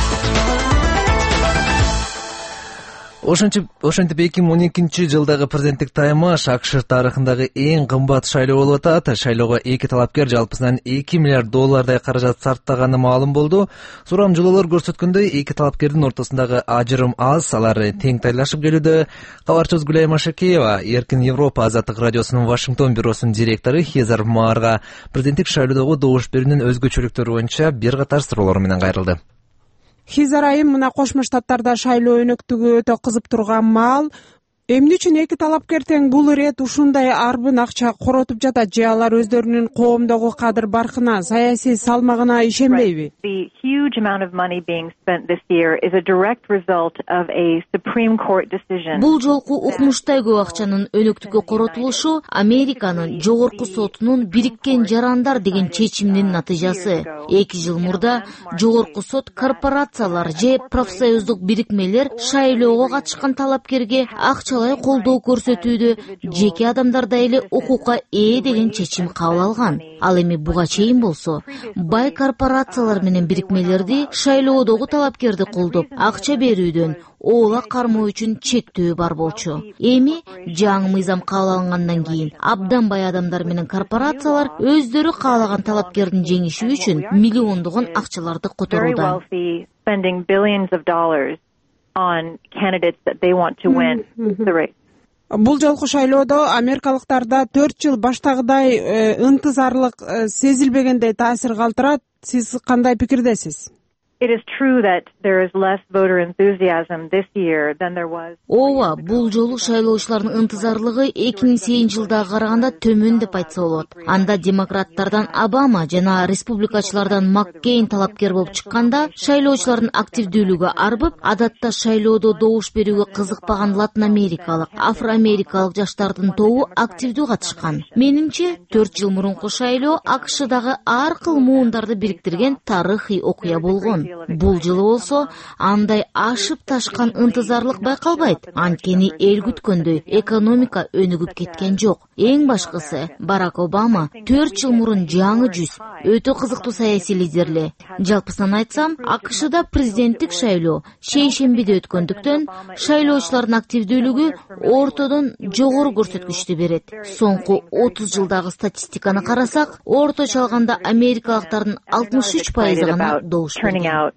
[SPEAKER 1] Ошентип 2012 жылдагы президенттик таймаш АКШ тарыхындагы эң кымбат шайлоо болуп атат. Шайлоого эки талапкер жалпысынан $2 миллиард каражат сарптаганы маалым болду. Сурамжылоолор көрсөткөндөй, эки талапкердин ортосундагы ажырым аз, алар тең тайлашып келүүдө. Кабарчыбыз Гүлай Машакеева Эркин Европа Азаттык радиосунун Вашингтон бюросунун директору Хезар Маарга президенттик шайлоодогу добуш берүүнүн өзгөчөлүктөрү боюнча бир катар суроолор менен кайрылды.
[SPEAKER 19] Хизар айым, мына Кошмо Штаттарда шайлоо өнөктүгү өтө кызып турган маал. Эмне үчүн эки талапкер тең бул ирет ушундай арбын акча коротуп жатат, же алар өздөрүнүн коомдогу кадыр баркына, саясий салмагына ишенбейби?
[SPEAKER 20] The huge amount of money being spent this year is a direct result of a Supreme Court decision.
[SPEAKER 4] Бул жолку укмуштай көп акчанын өнөктүккө коротулушу Американын жогорку сотунун бириккен жарандар деген чечиминин натыйжасы. 2 жыл мурда жогорку сот корпорациялар же профсоюздук бирикмелер шайлоого катышкан талапкерге акчалай колдоо көрсөтүүдө жеке адамдарда эле укукка ээ деген чечим кабыл алган. Ал эми буга чейин болсо бай корпорациялар менен бирикмелерди шайлоодогу талапкерди колдоп акча берүүдөн оола кармоо үчүн чектөө бар болчу. Эми жаңы мыйзам кабыл алынгандан кийин абдан бай адамдар менен корпорациялар өздөрү каалаган талапкердин жеңиши үчүн миллиондогон акчаларды которууда.
[SPEAKER 20] On candidates that they want to win the race.
[SPEAKER 19] Бул жолку шайлоодо америкалыктарда 4 жыл баштагыдай ынтызарлык сезилбегендей таасир калтырат. Сиз кандай пикирдесиз?
[SPEAKER 20] It is true that there is less voter enthusiasm this year than there was.
[SPEAKER 4] Ооба, бул жолу шайлоочулардын ынтызарлыгы 2008 жылдага караганда төмөн деп айтса болот. Анда демократтардан Обама жана республикачылардан Маккейн талапкер болуп чыкканда, шайлоочулардын активдүүлүгү арбып, адатта шайлоодо добуш берүүгө кызыкпаган латын америкалык, афроамерикалык жаштардын тобу активдүү катышкан. Менимче, 4 жыл мурунку шайлоо АКШдагы ар кыл муундарды бириктирген тарыхый окуя болгон. Бул жылы болсо андай ашып ташкан ынтызарлык байкалбайт, анткени эл күткөндөй экономика өнүгүп кеткен жок. Эң башкысы, Барак Обама 4 жыл мурун жаңы жүз, өтө кызыктуу саясий лидерле. Жалпысынан айтсам, АКШда президенттик шайлоо шейшембиде өткөндүктөн шайлоочулардын активдүүлүгү ортодон жогору көрсөткүчтү берет. Соңку 30 жылдагы статистиканы карасак, орточо алганда америкалыктардын 63% гана добуш берген.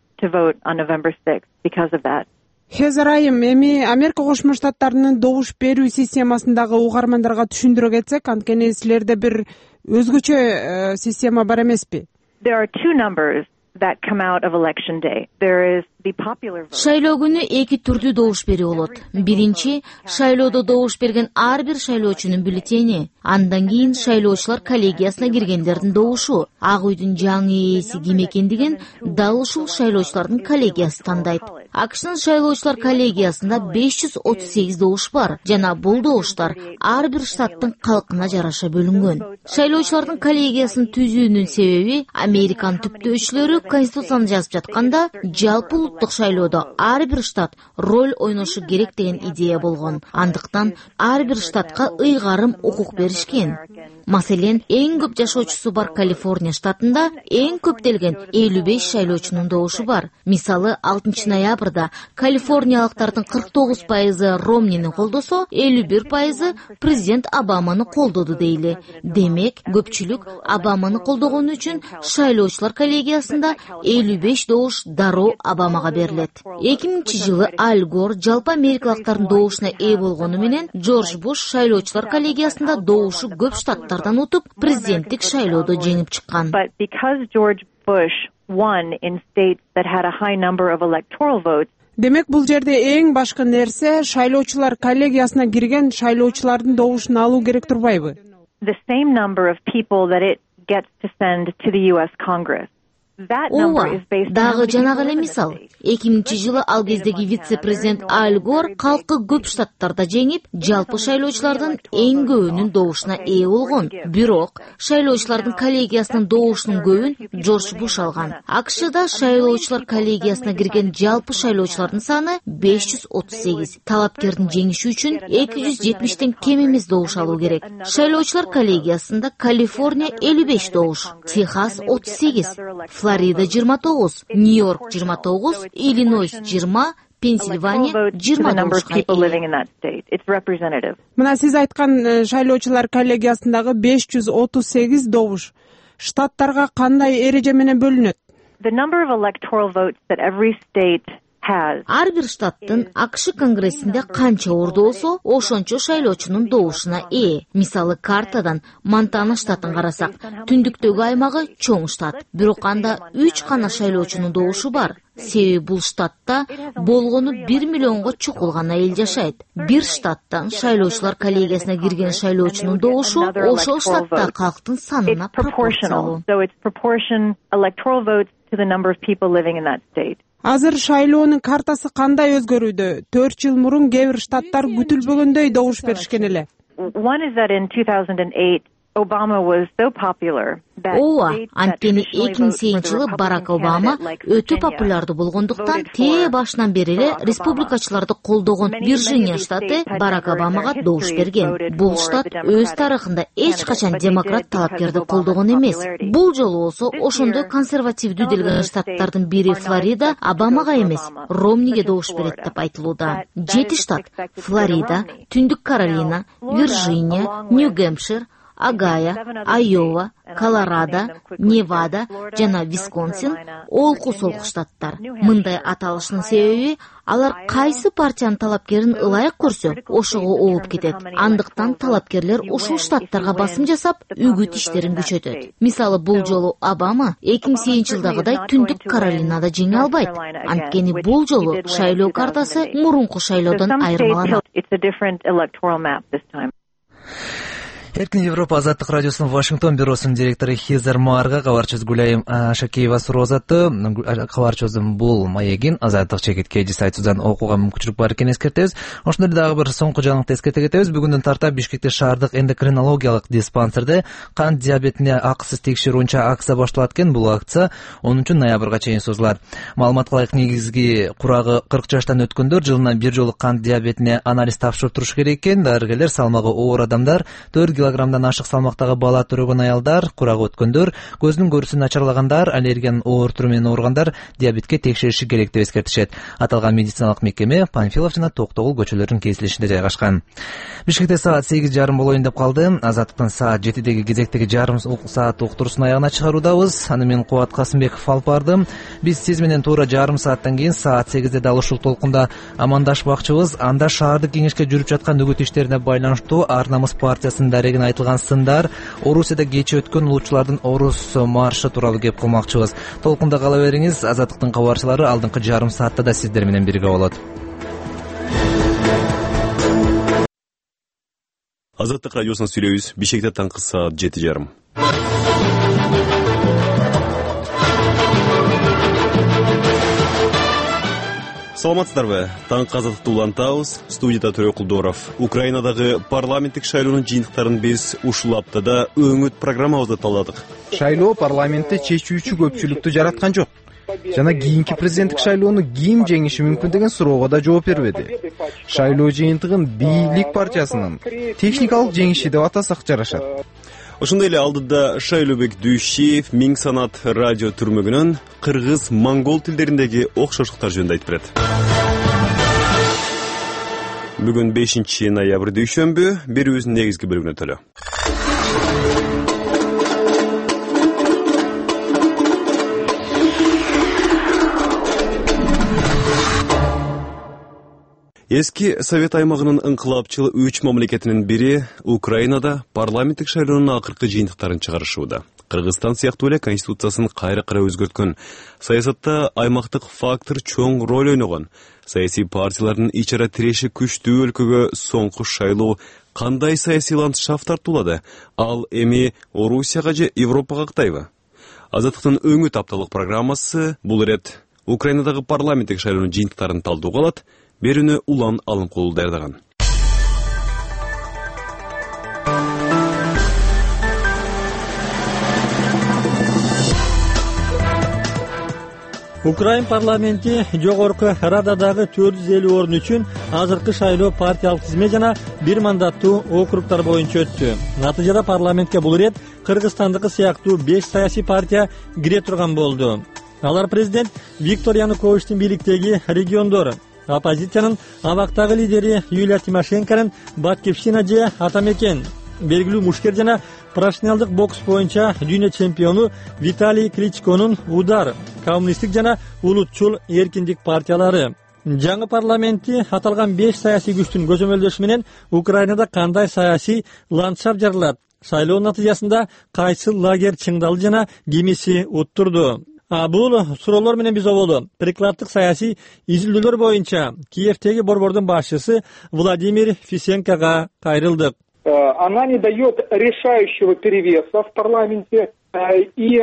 [SPEAKER 19] Хезер айым, эми Америка Кошмо Штаттарынын добуш берүү системасындагы угармандарга түшүндүрө кетсек, анткени силерде бир өзгөчө система бар эмеспи?
[SPEAKER 20] There are two numbers that come out of election day. There is the popular vote.
[SPEAKER 4] Шайлоо күнү эки түрдүү добуш берүү болот. Биринчи, шайлоодо добуш берген ар бир шайлоочунун бюллетени. Андан кийин шайлоочулар коллегиясына киргендердин добушу. Ак үйдүн жаңы ээси ким экендигин дал ушул шайлоочулардын коллегиясы тандайт. АКШнын шайлоочулар коллегиясында 538 добуш бар жана бул добуштар ар бир штаттын калкына жараша бөлүнгөн. Шайлоочулардын коллегиясын түзүүнүн себеби Американын түптөөчүлөрү конституцияны жазып жатканда жалпы улуттук шайлоодо ар бир штат роль ойношу керек деген идея болгон. Андыктан ар бир штатка ыйгарым укук беришкен. Маселен, эң көп жашоочусу бар Калифорния штатында эң көптөлгөн 55 шайлоочунун добушу бар. Мисалы, 6 ноябрда калифорниялыктардын 49% Ромнини колдосо, 51% президент Обаманы колдоду дейли. Демек, көпчүлүк Обаманы колдогон үчүн шайлоочулар коллегиясында 55 добуш дароо Обамага берилет. 2000-жылы Аль Гор жалпы америкалыктардын добушуна ээ болгону менен Джордж Буш шайлоочулар коллегиясында добушу көп штаттардан утуп, президенттик шайлоодо жеңип чыккан.
[SPEAKER 20] But because George Bush won in states that had a high number of electoral votes.
[SPEAKER 19] Демек, бул жерде эң башкы нерсе шайлоочулар коллегиясына кирген шайлоочулардын добушун алуу керек турбайбы?
[SPEAKER 20] The same number of people that it gets to send to the US Congress.
[SPEAKER 4] Ооба, дагы жанагы эле мисал. 2000-жылы ал кездеги вице-президент Аль Гор калкы көп штаттарда жеңип, жалпы шайлоочулардын эң көбүнүн добушуна ээ болгон. Бирок, шайлоочулардын коллегиясынын добушунун көбүн Джордж Буш алган. АКШда шайлоочулар коллегиясына кирген жалпы шайлоочулардын саны 538. Талапкердин жеңиши үчүн 270тен кем эмес добуш алуу керек. Шайлоочулар коллегиясында Калифорния 55 добуш, Техас 38, Флорида 29, Нью-Йорк 29, Иллинойс 20, Пенсильвания 20 добушка.
[SPEAKER 19] Мына сиз айткан шайлоочулар коллегиясындагы 538 добуш штаттарга кандай эреже менен бөлүнөт?
[SPEAKER 20] The number of electoral votes that every state
[SPEAKER 4] Ар бир штаттын АКШ конгрессинде канча орду болсо, ошончо шайлоочунун добушуна ээ. Мисалы, картадан Монтана штатын карасак, түндүктөгү аймагы чоң штат. Бирок анда 3 гана шайлоочунун добушу бар. Себеби бул штатта болгону 1 миллионго чукул гана эл жашайт. Бир штаттан шайлоочулар коллегиясына кирген шайлоочунун добушу ошол штатта калктын санына пропорциялуу.
[SPEAKER 19] Азыр шайлоонун картасы кандай өзгөрүүдө? 4 жыл мурун кээ бир штаттар күтүлбөгөндөй добуш беришкен эле.
[SPEAKER 20] One is that in 2008 Obama was so popular that
[SPEAKER 4] анткени 2008-жылы Барак Обама өтө популярдуу болгондуктан тээ башынан бери эле республикачыларды колдогон Вирджиния штаты Барак Обамага добуш берген. Бул штат өз тарыхында эч качан демократ талапкерди колдогон эмес. Бул жолу болсо ошондой консервативдүү делген штаттардын бири Флорида Обамага эмес, Ромниге добуш берет деп айтылууда. 7 штат — Флорида, Түндүк Каролина, Вирджиния, Нью-Гэмпшир, Агая, Айова, Колорадо, Невада жана Висконсин олку-солку штаттар. Мындай аталыштын себеби алар кайсы партиянын талапкерин ылайык көрсө, ошого ооп кетет. Андыктан талапкерлер ушул штаттарга басым жасап, үгүт иштерин күчөтөт. Мисалы, бул жолу Обама 2008-жылдагыдай Түндүк Каролинада жеңе албайт. Анткени бул жолу шайлоо картасы мурунку шайлоодон айырмаланат.
[SPEAKER 1] Эркин Европа азаттык радиосунун Вашингтон бюросунун директору Хизер Маарга кабарчыбыз Гүлайым Шакеева суроо узатты. Кабарчыбыздын бул маегин азаттык чекиткеji сайтынан окууга мүмкүнчүлүк бар экенин эскертебиз. Ошондой эле дагы бир соңку жаңылыкты эскерте кетебиз. Бүгүндөн тарта Бишкекте шаардык эндокринологиялык диспансерде кант диабетине акысыз текшерүү боюнча акция башталат экен. Бул акция 10 ноябрга чейин созулат. Маалыматка ылайык негизги курагы 40 жаштан өткөндөр жылына бир жолу кант диабетине анализ тапшырып туруш керек экен. Дарыгерлер салмагы оор адамдар, 4 килограммдан ашык салмактагы бала төрөгөн аялдар, курагы өткөндөр, көзүнүн көрүүсү начарлагандар, аллергиянын оор түрү менен ооругандар диабетке текшериши керек деп эскертишет. Аталган медициналык мекеме Панфилов жана Токтогул көчөлөрүнүн кесилишинде жайгашкан. Бишкекте саат 8:30 болоюн деп калды. Азаттыктын саат 7-деги кезектеги жарым саат уктуруусун аягына чыгаруудабыз. Аны мен Кубат Касымбеков алып бардым. Биз сиз менен туура жарым сааттан кийин саат 8-де дал ушул толкунда амандашмакчыбыз. Анда шаардык кеңешке жүрүп жаткан үгүт иштерине байланыштуу Ар намыс партиясынын дарегине айтылган сындар, Орусияда кечээ өткөн улуучулардын Орус маршы тууралуу кеп кылмакчыбыз. Толкунда кала бериңиз. Азаттыктын кабарчылары алдыңкы жарым саатта да сиздер менен бирге болот.
[SPEAKER 16] Азаттык радиосунан сүйлөйбүз. Бишкекте таңкы саат 7:30. Саламатсыздарбы? Таңкы азаттыкты улантабыз. Студияда Төрө Кулдоров. Украинадагы парламенттик шайлоонун жыйынтыктарын биз ушул аптада өңүт программабызда талдадык.
[SPEAKER 21] Шайлоо парламентте чечүүчү көпчүлүктү жараткан жок. Жана кийинки президенттик шайлоону ким жеңиши мүмкүн деген суроого да жооп бербеди. Шайлоо жыйынтыгын бийлик партиясынын техникалык жеңиши деп атасак жарашат.
[SPEAKER 16] Ошондой эле алдыда Шайлообек Дүйшиев Миң санат радио түрмөгүнөн кыргыз-монгол тилдериндеги окшоштуктар жөнүндө айтып берет. Бүгүн 5 ноябрь дүйшөмбү, берүүбүздүн негизги бөлүгүнө төлө. Эски Совет аймагынын ыңкылапчыл 3 мамлекетинин бири Украинада парламенттик шайлоонун акыркы жыйынтыктарын чыгарышууда. Кыргызстан сыяктуу эле конституциясын кайра өзгөрткөн. Саясатта аймактык фактор чоң роль ойногон. Саясий партиялардын ич ара тиреши күчтүү өлкөгө соңку шайлоо кандай саясий ландшафт тартуулады? Ал эми Орусияга же Европага катайбы? Азаттыктын өңүт апталык программасы бул ирет Украинадагы парламенттик шайлоонун жыйынтыктарын талдоого алат. Берүүнү Улан Алымкулу даярдаган.
[SPEAKER 15] Украин парламенти жогорку Рададагы 450 орун үчүн азыркы шайлоо партиялык тизме жана бир мандаттуу округтар боюнча өттү. Натыйжада парламентке бул ирет Кыргызстандыкы сыяктуу 5 саясий партия кире турган болду. Алар президент Виктор Януковичтин бийликтеги региондор, оппозициянын абактагы лидери Юлия Тимошенконун Баткивщина же Атамекен, белгилүү мушкер жана профессионалдык бокс боюнча дүйнө чемпиону Виталий Кличконун Удар, коммунисттик жана улутчул Эркиндик партиялары. Жаңы парламентти аталган 5 саясий күчтүн көзөмөлдөшү менен Украинада кандай саясий ландшафт жаралат? Шайлоо натыйжасында кайсы лагерь чыңдалды жана кимиси уттурду? Бул суроолор менен биз оболду прикладдык саясий изилдөөлөр боюнча Киевдеги борбордун башчысы Владимир Фисенкага кайрылдык.
[SPEAKER 22] Она не дает решающего перевеса в парламенте, и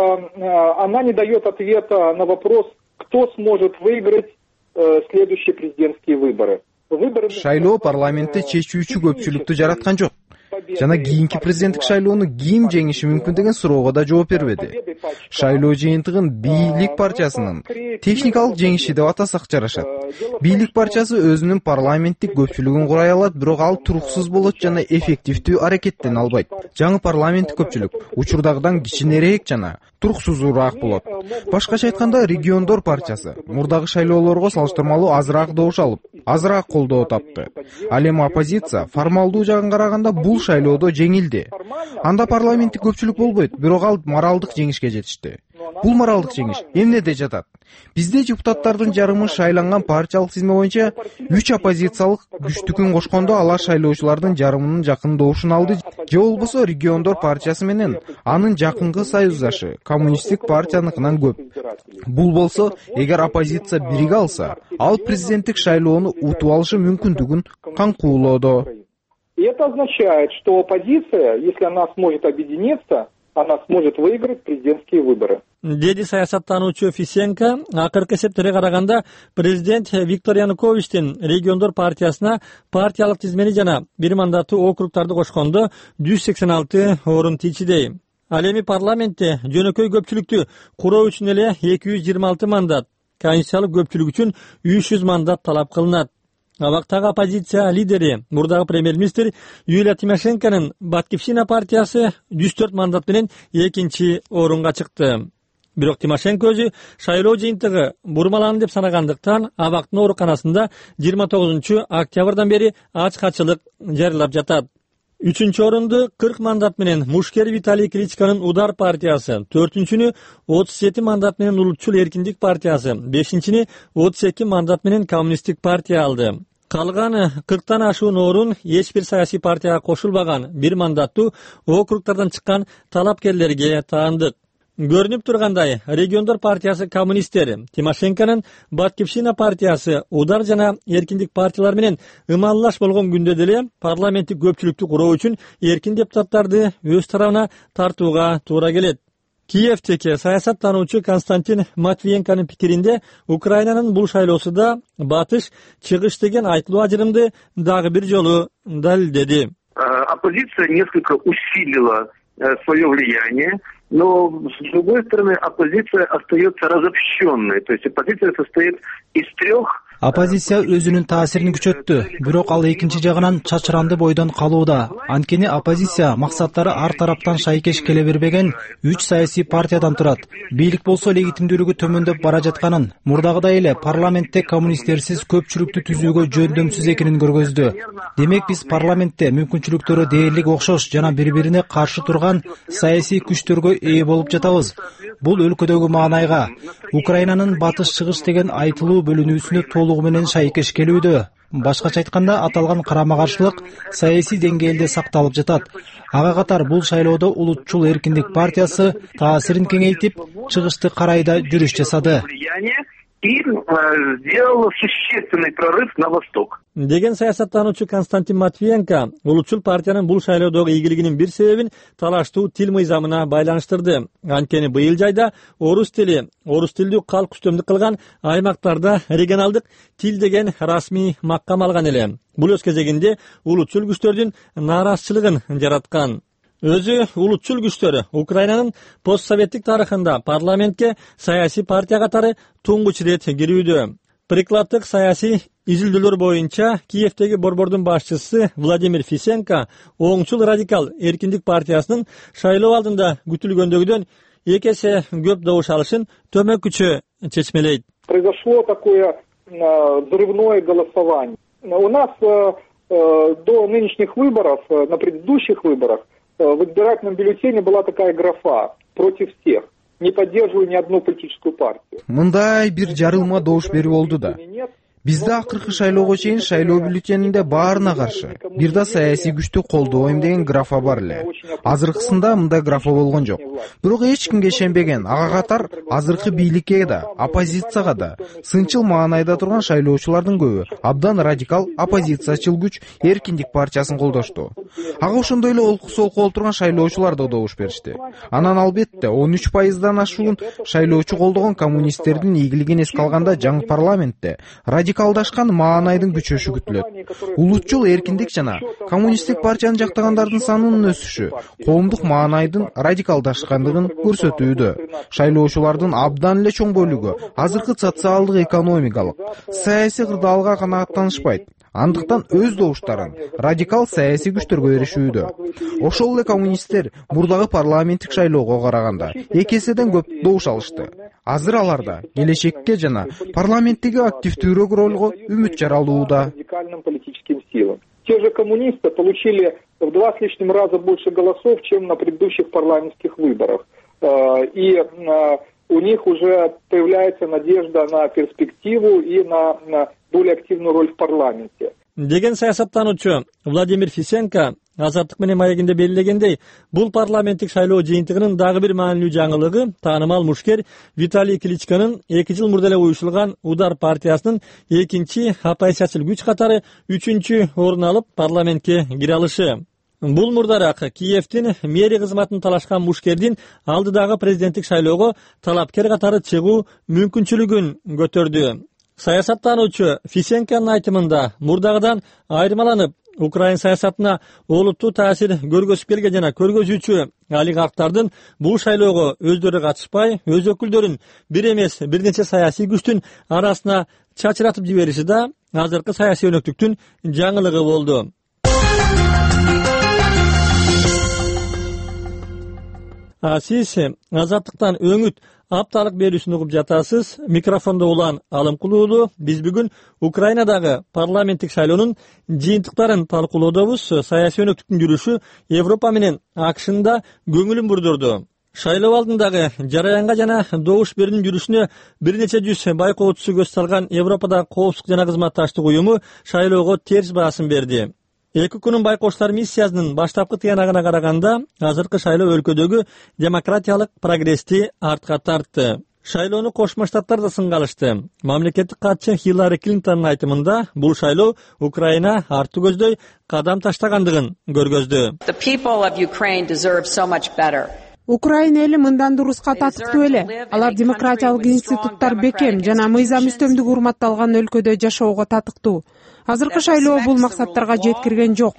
[SPEAKER 22] она не дает ответа на вопрос, кто сможет выиграть следующие президентские выборы.
[SPEAKER 21] Шайлоо парламентте чечүүчү көпчүлүктү жараткан жок. Жана кийинки президенттик шайлоону ким жеңиши мүмкүн деген суроого да жооп бербеди. Шайлоо жыйынтыгын бийлик партиясынын техникалык жеңиши деп атасак жарашат. Бийлик партиясы өзүнүн парламенттик көпчүлүгүн курай алат, бирок ал туруксуз болот жана эффективдүү аракеттене албайт. Жаңы парламенттик көпчүлүк учурдагыдан кичинерээк жана туруксузуураак болот. Башкача айтканда, региондор партиясы мурдагы шайлоолорго салыштырмалуу азыраак добуш алып, азыраак колдоо тапты. Ал эми оппозиция формалдуу жагын караганда бул шайлоодо жеңилди. Анда парламенттик көпчүлүк болбойт, бирок ал моралдык жеңишке жетишти. Бул моралдык жеңиш эмнеде жатат? Бизде депутаттардын жарымы шайланган партиялык тизме боюнча 3 оппозициялык күчтүкүн кошкондо алар шайлоочулардын жарымынын жакын добушун алды, же болбосо региондор партиясы менен анын жакынкы союздашы коммунисттик партияныкынан көп. Бул болсо, эгер оппозиция бириге алса, ал президенттик шайлоону утуп алышы мүмкүндүгүн каңкуулоодо.
[SPEAKER 22] И это означает, что оппозиция, если она сможет объединиться, она сможет выиграть президентские выборы.
[SPEAKER 15] Деди саясаттануучу Фисенко акыркы эсептерге караганда президент Виктор Януковичтин региондор партиясына партиялык тизмени жана бир мандаттуу округдарды кошкондо 186 орун тийчидей. Ал эми парламентте жөнөкөй көпчүлүктү куруу үчүн эле 226 мандат, конституциялык көпчүлүк үчүн 300 мандат талап кылынат. Абактагы оппозиция лидери, мурдагы премьер-министр Юлия Тимошенконун Батькивщина партиясы 104 мандат менен экинчи орунга чыкты. Бирок Тимошенко өзү шайлоо жыйынтыгы бурмаланды деп санагандыктан абактын ооруканасында 29 октябрдан бери ачкачылык жарыялап жатат. Үчүнчү орунду 40 мандат менен Мушкер Виталий Кличконун Удар партиясы, 4-чүнү 37 мандат менен Улутчул эркиндик партиясы, 5-чини 32 мандат менен Коммунисттик партия алды. Калган 40тан ашуун орун эч бир саясий партияга кошулбаган бир мандаттуу округдардан чыккан талапкерлерге таандык. Көрүнүп тургандай, региондор партиясы коммунисттер, Тимошенконун Батькивщина партиясы, Удар жана эркиндик партиялар менен ымаллаш болгон күндө деле парламенттик көпчүлүктү куруу үчүн эркин депутаттарды өз тарабына тартууга туура келет. Киевтеги саясаттануучу Константин Матвиенконун пикиринде Украинанын бул шайлоосу да батыш, чыгыш деген айтылуу ажырымды дагы бир жолу далилдеди.
[SPEAKER 10] Оппозиция несколько усилила свое влияние, но, с другой стороны, оппозиция остается разобщенной. То есть оппозиция состоит из 3.
[SPEAKER 21] Оппозиция өзүнүн таасирин күчөттү, бирок ал экинчи жагынан чачыранды бойдон калууда. Анткени оппозиция максаттары ар тараптан шайкеш келе бербеген 3 саясий партиядан турат. Бийлик болсо легитимдүүлүгү төмөндөп бара жатканын, мурдагыдай эле парламентте коммунисттерсиз көпчүлүктү түзүүгө жөндөмсүз экенин көргөздү. Демек биз парламентте мүмкүнчүлүктөрү дээрлик окшош жана бири-бирине каршы турган саясий күчтөргө ээ болуп жатабыз. Бул өлкөдөгү маанайга Украинанын батыш-чыгыш деген айтылуу бөлүнүүсүнө толугу менен шайкеш келүүдө. Башкача айтканда, аталган карама-каршылык саясий деңгээлде сакталып жатат. Ага катар бул шайлоодо Улутчул эркиндик партиясы таасирин кеңейтип, чыгышты карайда жүрүш жасады.
[SPEAKER 10] И сделала существенный прорыв на восток.
[SPEAKER 15] Деген саясаттануучу Константин Матвиенко Улутчул партиянын бул шайлоодогу ийгилигинин бир себебин талаштуу тил мыйзамына байланыштырды. Анткени быйыл жайда орус тилдүү калк үстөмдүк кылган аймактарда регионалдык тил деген расмий макам алган эле. Бул өз кезегинде улутчул күчтөрдүн нааразычылыгын жараткан. Өзү улутчул күчтөр Украинанын постсоветтик тарыхында парламентке саясий партия катары туңгуч ирет кирүүдө. Прикладдык саясий изилдөөлөр боюнча Киевтеги борбордун башчысы Владимир Фисенко оңчул радикал эркиндик партиясынын шайлоо алдында күтүлгөндөгүдөн 2 эсе көп добуш алышын төмөнкүчө чечмелейт.
[SPEAKER 22] Произошло такое взрывное голосование. У нас до нынешних выборов, на предыдущих выборах, в избирательном бюллетене была такая графа «против всех». Не поддерживаю ни одну политическую партию.
[SPEAKER 21] Мындай бир жарылма добуш берүү болду да. Бизде акыркы шайлоого чейин шайлоо бюллетенинде баарына каршы, бир да саясий күчтү колдойм деген графа бар эле. Азыркысында мындай графа болгон жок. Бирок эч кимге ишенбеген. Ага катар азыркы бийликке да, оппозицияга да, сынчыл маанайда турган шайлоочулардын көбү абдан радикал оппозициячыл күч эркиндик партиясын колдошту. Ага ошондой эле олку-солку олтурган шайлоочулар да добуш беришти. Анан албетте 13%дан ашуун шайлоочу колдогон коммунисттердин ийгилигин эске алганда жаңы парламентте радикалдашкан маанайдын күчөшү күтүлөт. Улутчул эркиндик жана коммунисттик партияны жактагандардын санынын өсүшү коомдук маанайдын радикалдашкандыгын көрсөтүүдө. Шайлоочулардын абдан эле чоң бөлүгү азыркы социалдык, экономикалык, саясий кырдаалга канааттанышпайт. Андыктан өз добуштарын радикал саясий күчтөргө беришүүдө. Ошол эле коммунисттер мурдагы парламенттик шайлоого караганда 2 эседен көп добуш алышты. Азыр аларда келечекке жана парламенттеги активдүүрөөк ролго үмүт жаралууда.
[SPEAKER 22] Те же коммунисты получили в 2 с лишним раза больше голосов, чем на предыдущих парламентских выборах. И у них уже появляется надежда на перспективу и на более активную роль в парламенте.
[SPEAKER 15] Деген саясаттануучу Владимир Фисенко Азаттык менен маегинде белгилегендей, бул парламенттик шайлоо жыйынтыгынын дагы бир маанилүү жаңылыгы таанымал мушкер Виталий Кличконун 2 жыл мурда эле уюшулган Удар партиясынын экинчи оппозициячыл күч катары 3-чү орун алып парламентке кире алышы. Бул мурдараак Киевдин мэрия кызматын талашкан мушкердин алдыдагы президенттик шайлоого талапкер катары чыгуу мүмкүнчүлүгүн көтөрдү. Саясаттануучу Фисенканын айтымында мурдагыдан айырмаланып, Украин саясатына олуттуу таасир көргөзүп келген жана көргөзүүчү олигархтардын бул шайлоого өздөрү катышпай, өз өкүлдөрүн бир эмес бир нече саясий күчтүн арасына чачыратып жибериши да азыркы саясий өнөктүктүн жаңылыгы болду. Сиз Азаттыктан өңүт апталык берүүсүн угуп жатасыз. Микрофондо Улан Алымкулуулу. Биз бүгүн Украинадагы парламенттик шайлоонун жыйынтыктарын талкуулоодобуз. Саясий өнөктүктүн жүрүшү Европа менен АКШнын да көңүлүн бурдурду. Шайлоо алдындагы жараянга жана добуш берүүнүн жүрүшүнө бир нече жүз байкоочусу көз салган Европадагы коопсуздук жана кызматташтык уюму шайлоого терс баасын берди. 2 күнүн байкоочулар миссиясынын баштапкы тыянагына караганда, азыркы шайлоо өлкөдөгү демократиялык прогрессти артка тартты. Шайлоону Кошмо Штаттар да сынга алышты. Мамлекеттик катчы Хиллари Клинтондун айтымында, бул шайлоо Украина арты көздөй кадам таштагандыгын көргөздү.
[SPEAKER 19] Украина эли мындан дуруска татыктуу эле. Алар демократиялык институттар бекем жана мыйзам үстөмдүгү урматталган өлкөдө жашоого татыктуу. Азыркы шайлоо бул максаттарга жеткирген жок.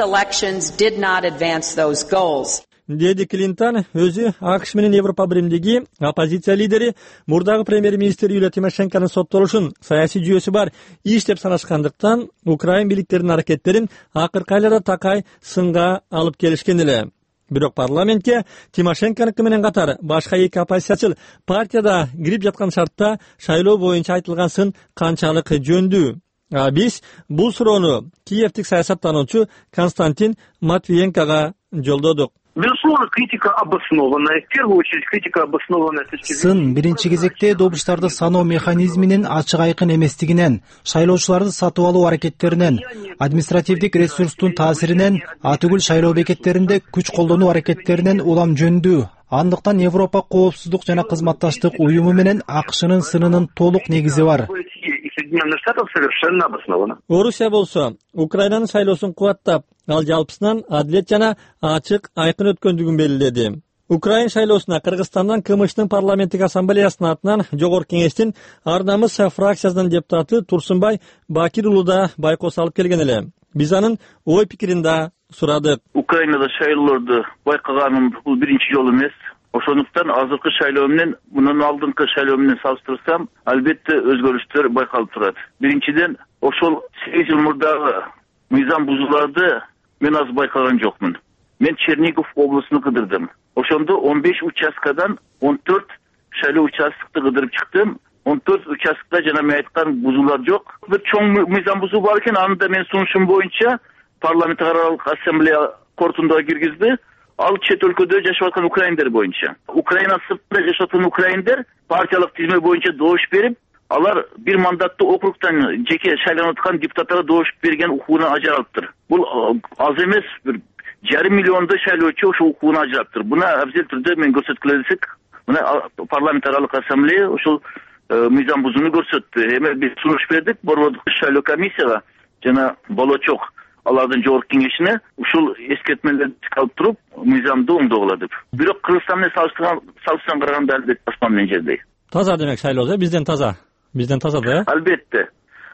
[SPEAKER 19] Деди Клинтон өзү АКШ менен Европа биримдиги оппозиция лидери мурдагы премьер-министр Юлия Тимошенконун соттолушун саясий жүйөсү бар иш деп санашкандыктан Украин бийликтеринин аракеттерин акыркы айларда такай сынга алып келишкен эле. Бирок парламентке Тимошенконуку менен катар башка 2 оппозициячыл партияда кирип жаткан шартта шайлоо боюнча айтылган сын канчалык жөндүү? Биз бул суроону Киевдик саясаттануучу Константин Матвиенкога жолдодук.
[SPEAKER 7] Безусловно, критика обоснованная. В первую очередь, критика обоснованная.
[SPEAKER 8] Сын биринчи кезекте добуштарды саноо механизминин ачык айкын эместигинен, шайлоочуларды сатып алуу аракеттеринен, административдик ресурстун таасиринен, атүгүл шайлоо бекеттеринде күч колдонуу аракеттеринен улам жөндүү. Андыктан Европа коопсуздук жана кызматташтык уюму менен АКШнын сынынын толук негизи бар.
[SPEAKER 7] Соединенных Штатов совершенно обоснованно.
[SPEAKER 15] Орусия болсо Украинанын шайлоосун кубаттап, ал жалпысынан адилет жана ачык айкын өткөндүгүн белгиледи. Украин шайлоосуна Кыргызстандан КМШнын парламенттик ассамблеясынын атынан Жогорку Кеңештин Ар намыс фракциясынын депутаты Турсунбай Бакир уулу да байкоос алып келген эле. Биз анын ой пикирин да сурадык.
[SPEAKER 10] Украинада шайлоолорду байкаганым бул биринчи жолу эмес. Ошондуктан азыркы шайлоо менен мунун алдыңкы шайлоо менен салыштырсам, албетте өзгөрүштөр байкалып турат. Биринчиден, ошол 8 жыл мурдагы мыйзам бузууларды мен аз байкаган жокмун. Мен Чернигов облусун кыдырдым. Ошондо 15 участкадан 14 шайлоо участкты кыдырып чыктым. 14 участкта жана мен айткан бузуулар жок. Бир чоң мыйзам бузуу бар экен, аны да мен сунушум боюнча парламентаралык ассамблея кортунда киргизди. Ал чет өлкөдө жашап аткан украиндер боюнча. Украина сыртында жашап аткан украиндер партиялык тизме боюнча добуш берип, алар бир мандаттуу округтан жеке шайланып аткан депутаттарга добуш берген укугуна ажыралыптыр. Бул аз эмес, бир 1,5 миллиондой шайлоочу ошол укугуна ажыраптыр. Буна абзел түрдө мен көрсөткүлө десек, мына парламентаралык ассамблея ошол мыйзам бузууну көрсөттү. Эми биз сунуш бердик борбордук шайлоо комиссияга жана болочок алардын жогорку кеңешине ушул эскертмелерди алып туруп мыйзамды оңдогула деп. Бирок Кыргызстан менен салыштырган караганда албетте асман менен жердей.
[SPEAKER 15] Таза демек шайлоо, бизден таза. Бизден таза да?
[SPEAKER 10] Албетте.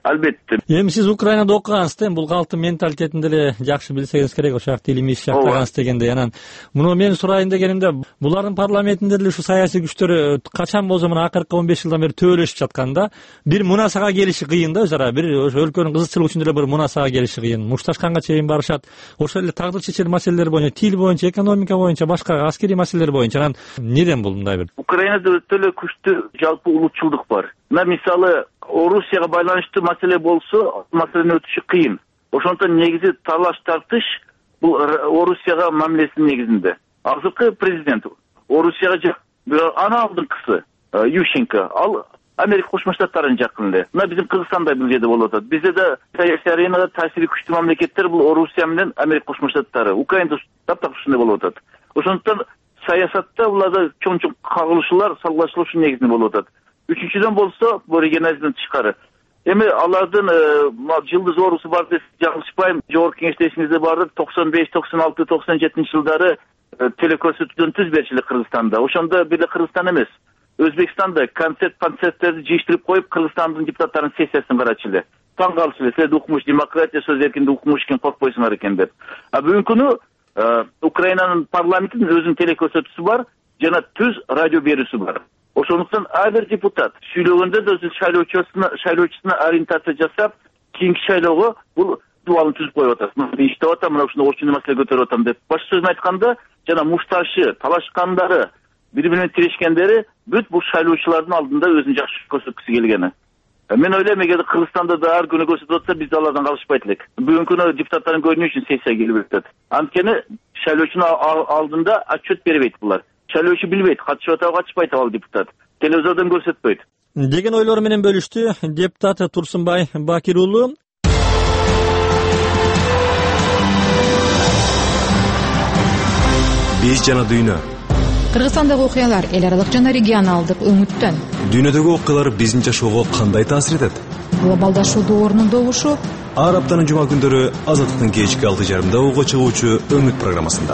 [SPEAKER 15] Эми сиз Украинада окугансыз, бул калктын менталитетин деле жакшы билсеңиз керек, ошол жакта илимий иш жактагансыз дегенде. Анан муну мен сурайын дегенимде, булардын парламентинде деле ушу саясий күчтөр качан болсо мына акыркы 15 жылдан бери төбөлөшүп жатканда, бир мунасага келиши кыйын да, өзара бир ошо өлкөнүн кызыкчылыгы үчүн деле бир мунасага келиши кыйын. Мушташканга чейин барышат. Ошол эле тагдыр чечер маселелер боюнча, тил боюнча, экономика боюнча, башка аскерий маселелер боюнча. Анан неден бул мындай бир?
[SPEAKER 10] Украинада өтө эле күчтүү жалпы улутчулдук бар. Мына мисалы Орусияга байланыштуу маселе болсо, маселени өтүшү кыйын. Ошондон негизи талаш тартыш бул Орусияга мамилесинин негизинде. Азыркы президент Орусияга ана алдыңкысы Ющенко ал Америка Кошмо Штаттарын жакын эле. Мына биздин Кыргызстанда бул жерде болуп атат. Бизде да саясий аренада таасири күчтүү мамлекеттер бул Орусия менен Америка Кошмо Штаттары. Украинада таптак ушундай болуп атат. Ошондуктан саясатта буларда чоң кагылышуулар, салгылашуулар негизинде болуп атат. Үчүнчүдөн болсо, бул регионализмден тышкары. Эми алардын жылдыз оорусу бар деп жаңылышпайм. Жогорку кеңеште эсиңизде бардыр, 95, 96, 97 жылдары телекөрсөтүүдөн түз берчилик Кыргызстанда. Ошондо бир Кыргызстан эмес, Өзбекстанда концерттерди жыйыштырып коюп, Кыргызстандын депутаттарынын сессиясын карачы эле. Таң калыш эле, силер укмуш демократия, сөз эркиндиги укмуш экен, коркпойсуңар экен деп. Бүгүнкү күнү Украинанын парламентинин өзүнүн телекөрсөтүүсү бар, жана түз радио берүүсү бар. Ошондуктан ар бир депутат сүйлөгөндө да өзү шайлоочусуна ориентация жасап, кийинки шайлоого бул дуалын түзүп коюп атат. Мен иштеп атам, мына ушундай орчундуу маселе көтөрүп атам деп. Башка сөзүн айтканда, жана мушташы, талашкандары, бири бири менен тирешкендери бүт бул шайлоочулардын алдында өзүн жакшы көрсөткүсү келгени. Мен ойлойм, эгер Кыргызстанда да ар күнү көрсөтүп атса, биз алардан калышпайт элек. Бүгүнкү күнү депутаттардын көрүнүү үчүн сессия келип атат. Анткени шайлоочунун алдында отчет бербейт булар. Шайлоочу билбейт, катышып атабы, катышпайт ал депутат. Телевизордон көрсөтпөйт.
[SPEAKER 15] Деген ойлор менен бөлүштү депутат Турсунбай Бакир уулу.
[SPEAKER 5] Биз жана дүйнө.
[SPEAKER 9] Кыргызстандагы окуялар эл аралык жана регионалдык өңүттөн.
[SPEAKER 5] Дүйнөдөгү окуялар биздин жашоого кандай таасир этет?
[SPEAKER 9] Глобалдашуу доорунун добушу.
[SPEAKER 5] Ар аптанын жума күндөрү Азаттыктын кечки 6:30 угуга чыгуучу Өңүт программасында.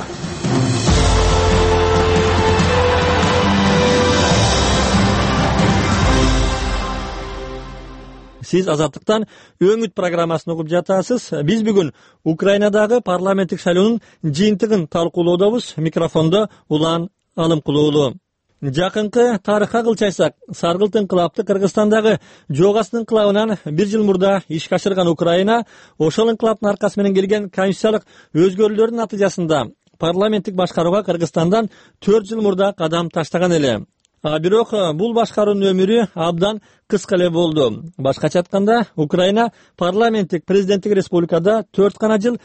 [SPEAKER 15] Сиз Азаттыктан Өңүт программасын угуп жатасыз. Биз бүгүн Украинадагы парламенттик шайлоонун жыйынтыгын талкуулоодобуз. Микрофондо Улан Алымкулуу уулу. Жакынкы тарыхка кылчайсак, Саргылт инкылапты Кыргызстандагы Жогастын инкылабынан 1 жыл мурда ишке ашырган Украина ошол инкылаптын аркасы менен келген конституциялык өзгөрүүлөрдүн натыйжасында парламенттик башкарууга Кыргызстандан 4 жыл мурда кадам таштаган эле. Бирок бул башкаруунун өмүрү абдан кыска эле болду. Башкача айтканда, Украина парламенттик президенттик республикада 4 гана жыл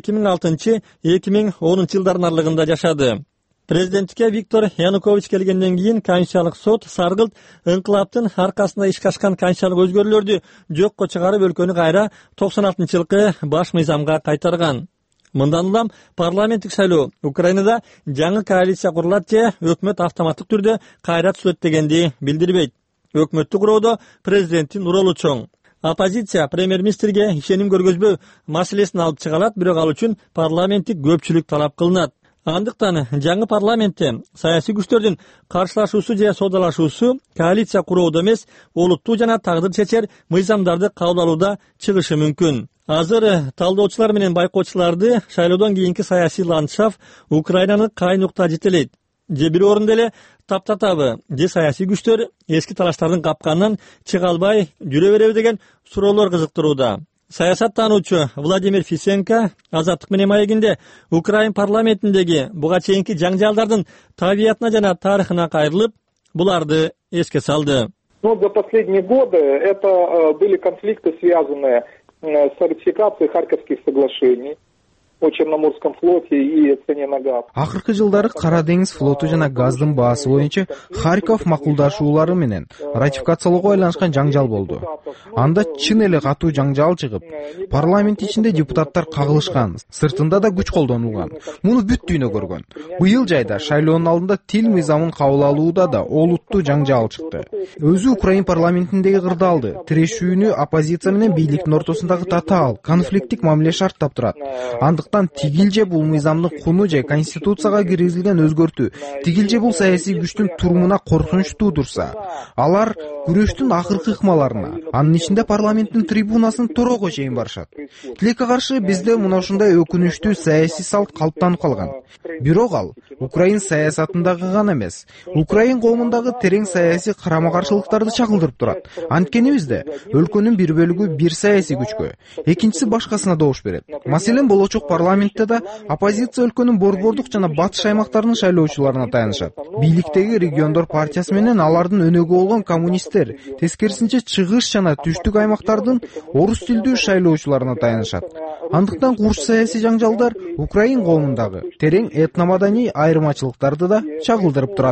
[SPEAKER 15] 2006-2010 жылдардын аралыгында жашады. Президенттикке Виктор Янукович келгенден кийин Конституциялык сот Саргылт инкылаптын аркасында ишке ашкан конституциялык өзгөрүүлөрдү жокко чыгарып өлкөнү кайра 96-жылкы баш мыйзамга кайтарган. Мындан улам парламенттик шайлоо Украинада жаңы коалиция курулат же өкмөт автоматтык түрдө кайра түзөт дегенди билдирбейт. Өкмөттү куроодо президенттин ролу чоң. Оппозиция премьер-министрге ишеним көргөзбөө маселесин алып чыга алат, бирок ал үчүн парламенттик көпчүлүк талап кылынат. Андыктан жаңы парламентте саясий күчтөрдүн каршылашуусу же соодалашуусу коалиция куроодо эмес, олуттуу жана тагдыр чечер мыйзамдарды кабыл алууда чыгышы мүмкүн. Азыр талдоочулар менен байкоочуларды шайлоодон кийинки саясий ландшафт Украинаны кай нукта жетелейт? Же бир орунда эле таптатабы? Же саясий күчтөр эски талаштардын капканынан чыга албай жүрө береби деген суроолор кызыктырууда. Саясаттануучу Владимир Фисенко Азаттык менен маегинде Украин парламентиндеги буга чейинки жаңжалдардын табиятына жана тарыхына кайрылып, буларды эске салды.
[SPEAKER 22] Но за последние годы это были конфликты, связанные с ратификацией Харьковских соглашений о Черноморском флоте и цене на газ.
[SPEAKER 21] Акыркы жылдары Кара деңиз флоту жана газдын баасы боюнча Харьков макулдашуулары менен ратификациялоого байланышкан жаңжал болду. Анда чын эле катуу жаңжал чыгып, парламент ичинде депутаттар кагылышкан, сыртында да күч колдонулган. Муну бүт дүйнө көргөн. Быйыл жайда шайлоонун алдында тил мыйзамын кабыл алууда да олуттуу жаңжал чыкты. Өзү Украин парламентиндеги кырдаалды, тирешүүнү оппозиция менен бийликтин ортосундагы татаал, конфликттик мамиле шарттап турат. Андыктан тигилже бул мыйзамдын куну же конституцияга киргизилген өзгөртүү, тигилже бул саясий күчтүн турумуна коркунуч туудурса, алар күрөштүн акыркы ыкмаларына, анын ичинде парламенттин трибунасын тороого чейин барышат. Тилекке каршы бизде мына ушундай өкүнүчтүү саясий салт калыптанып калган. Бирок ал Украин саясатындагы гана эмес, Украин коомундагы терең саясий карама-каршылыктарды чагылдырып турат. Анткени бизде өлкөнүн бир бөлүгү бир саясий күчкө, экинчиси башкасына добуш берет. Маселен болочок парламентте да оппозиция өлкөнүн борбордук жана батыш аймактарынын шайлоочуларына таянышат. Бийликтеги региондор партиясы менен алардын өнөгү болгон коммунисттер, тескерисинче чыгыш жана түштүк аймактардын орус тилдүү шайлоочуларына таянышат. Андыктан курч саясий жаңжалдар Украин коомундагы терең этномаданий айырмачылыктарды да чагылдырып турат.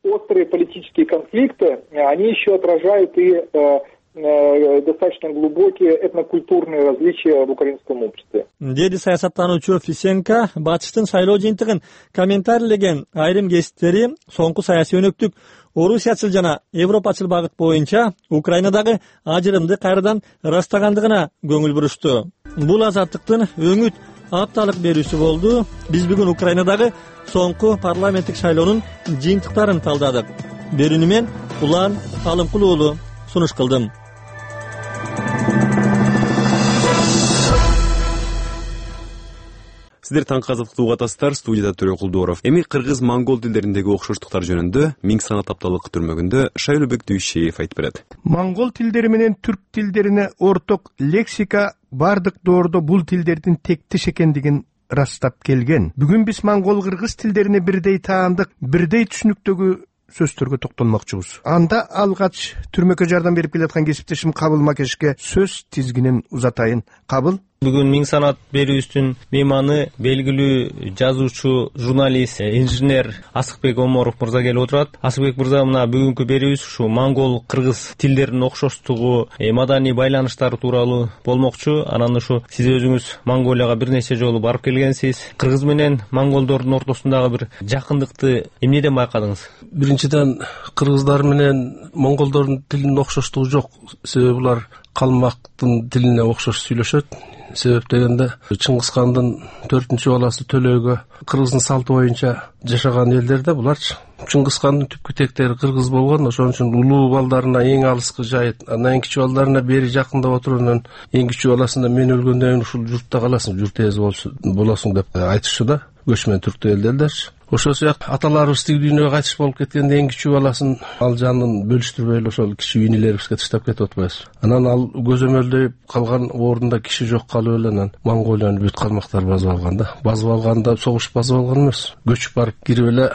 [SPEAKER 22] острые политические конфликты, они еще отражают и достаточно глубокие этнокультурные различия в украинском обществе.
[SPEAKER 15] Деди саясаттануучу Фисенко батыштын шайлоо жыйынтыгын комментарийлеген айрым кесиптери соңку саясий өнөктүк орусиячыл жана европачыл багыт боюнча Украинадагы ажырымды кайрадан ырастагандыгына көңүл бурушту. Бул азаттыктын өңүт апталык берүүсү болду. Биз бүгүн Украинадагы соңку парламенттик шайлоонун жыйынтыктарын талдадык. Берүүнү мен Улан Алымкул уулу сунуш кылдым.
[SPEAKER 5] Сиздер таңкы азаттыкты угатасыздар. Студияда Төрө Кулдуоров. Эми кыргыз-монгол тилдериндеги окшоштуктар жөнүндө миң санат апталык түрмөгүндө Шайлообек Дүйшеев айтып берет.
[SPEAKER 3] Монгол тилдери менен түрк тилдерине орток лексика бардык доордо бул тилдердин тектиш экендигин ырастап келген. Бүгүн биз монгол-кыргыз тилдерине бирдей таандык, бирдей түшүнүктөгү сөздөргө токтолмокчубуз. Анда алгач түрмөккө жардам берип келаткан кесиптешим Кабыл Макешке сөз тизгинин узатайын. Кабыл,
[SPEAKER 6] бүгүн миң санат берүүбүздүн мейманы белгилүү жазуучу, журналист, инженер Асыкбек Оморов мырза келип отурат. Асыкбек мырза, мына бүгүнкү берүүбүз ушу монгол-кыргыз тилдеринин окшоштугу, маданий байланыштары тууралуу болмокчу. Анан ушу сиз өзүңүз Монголияга бир нече жолу барып келгенсиз. Кыргыз менен монголдордун ортосундагы бир жакындыкты эмнеден байкадыңыз?
[SPEAKER 23] Биринчиден, кыргыздар менен монголдордун тилинин окшоштугу жок. Себеби булар калмактын тилине окшош сүйлөшөт. Себеп дегенде Чыңгыз хандын 4-чү баласы Төлөйгө кыргыздын салты боюнча жашаган элдерде булар Чыңгыз хандын түпкү тектери кыргыз болгон. Ошон үчүн улуу балдарына эң алыскы жайыт, анан эң кичүү балдарына бери жакындап отуруп, анан эң кичүү баласына мен өлгөндөн кийин ушул журтта каласың, журт ээси болосуң деп айтышчу да. Көчмөн түрктө элдердерчи. Ошол сыяктуу аталарыбыз тиги дүйнөгө кайтыш болуп кеткенде эң кичүү баласын ал жанын бөлүштүрбөй эле ошол кичүү инилерибизге таштап кетип атпайбыз. Анан ал көзөмөлдөйүп калган ордунда киши жок калып эле анан Монголияны бүт калмактар басып алган да. Басып алганда согуш басып алган эмес. Көчүп барып кирип эле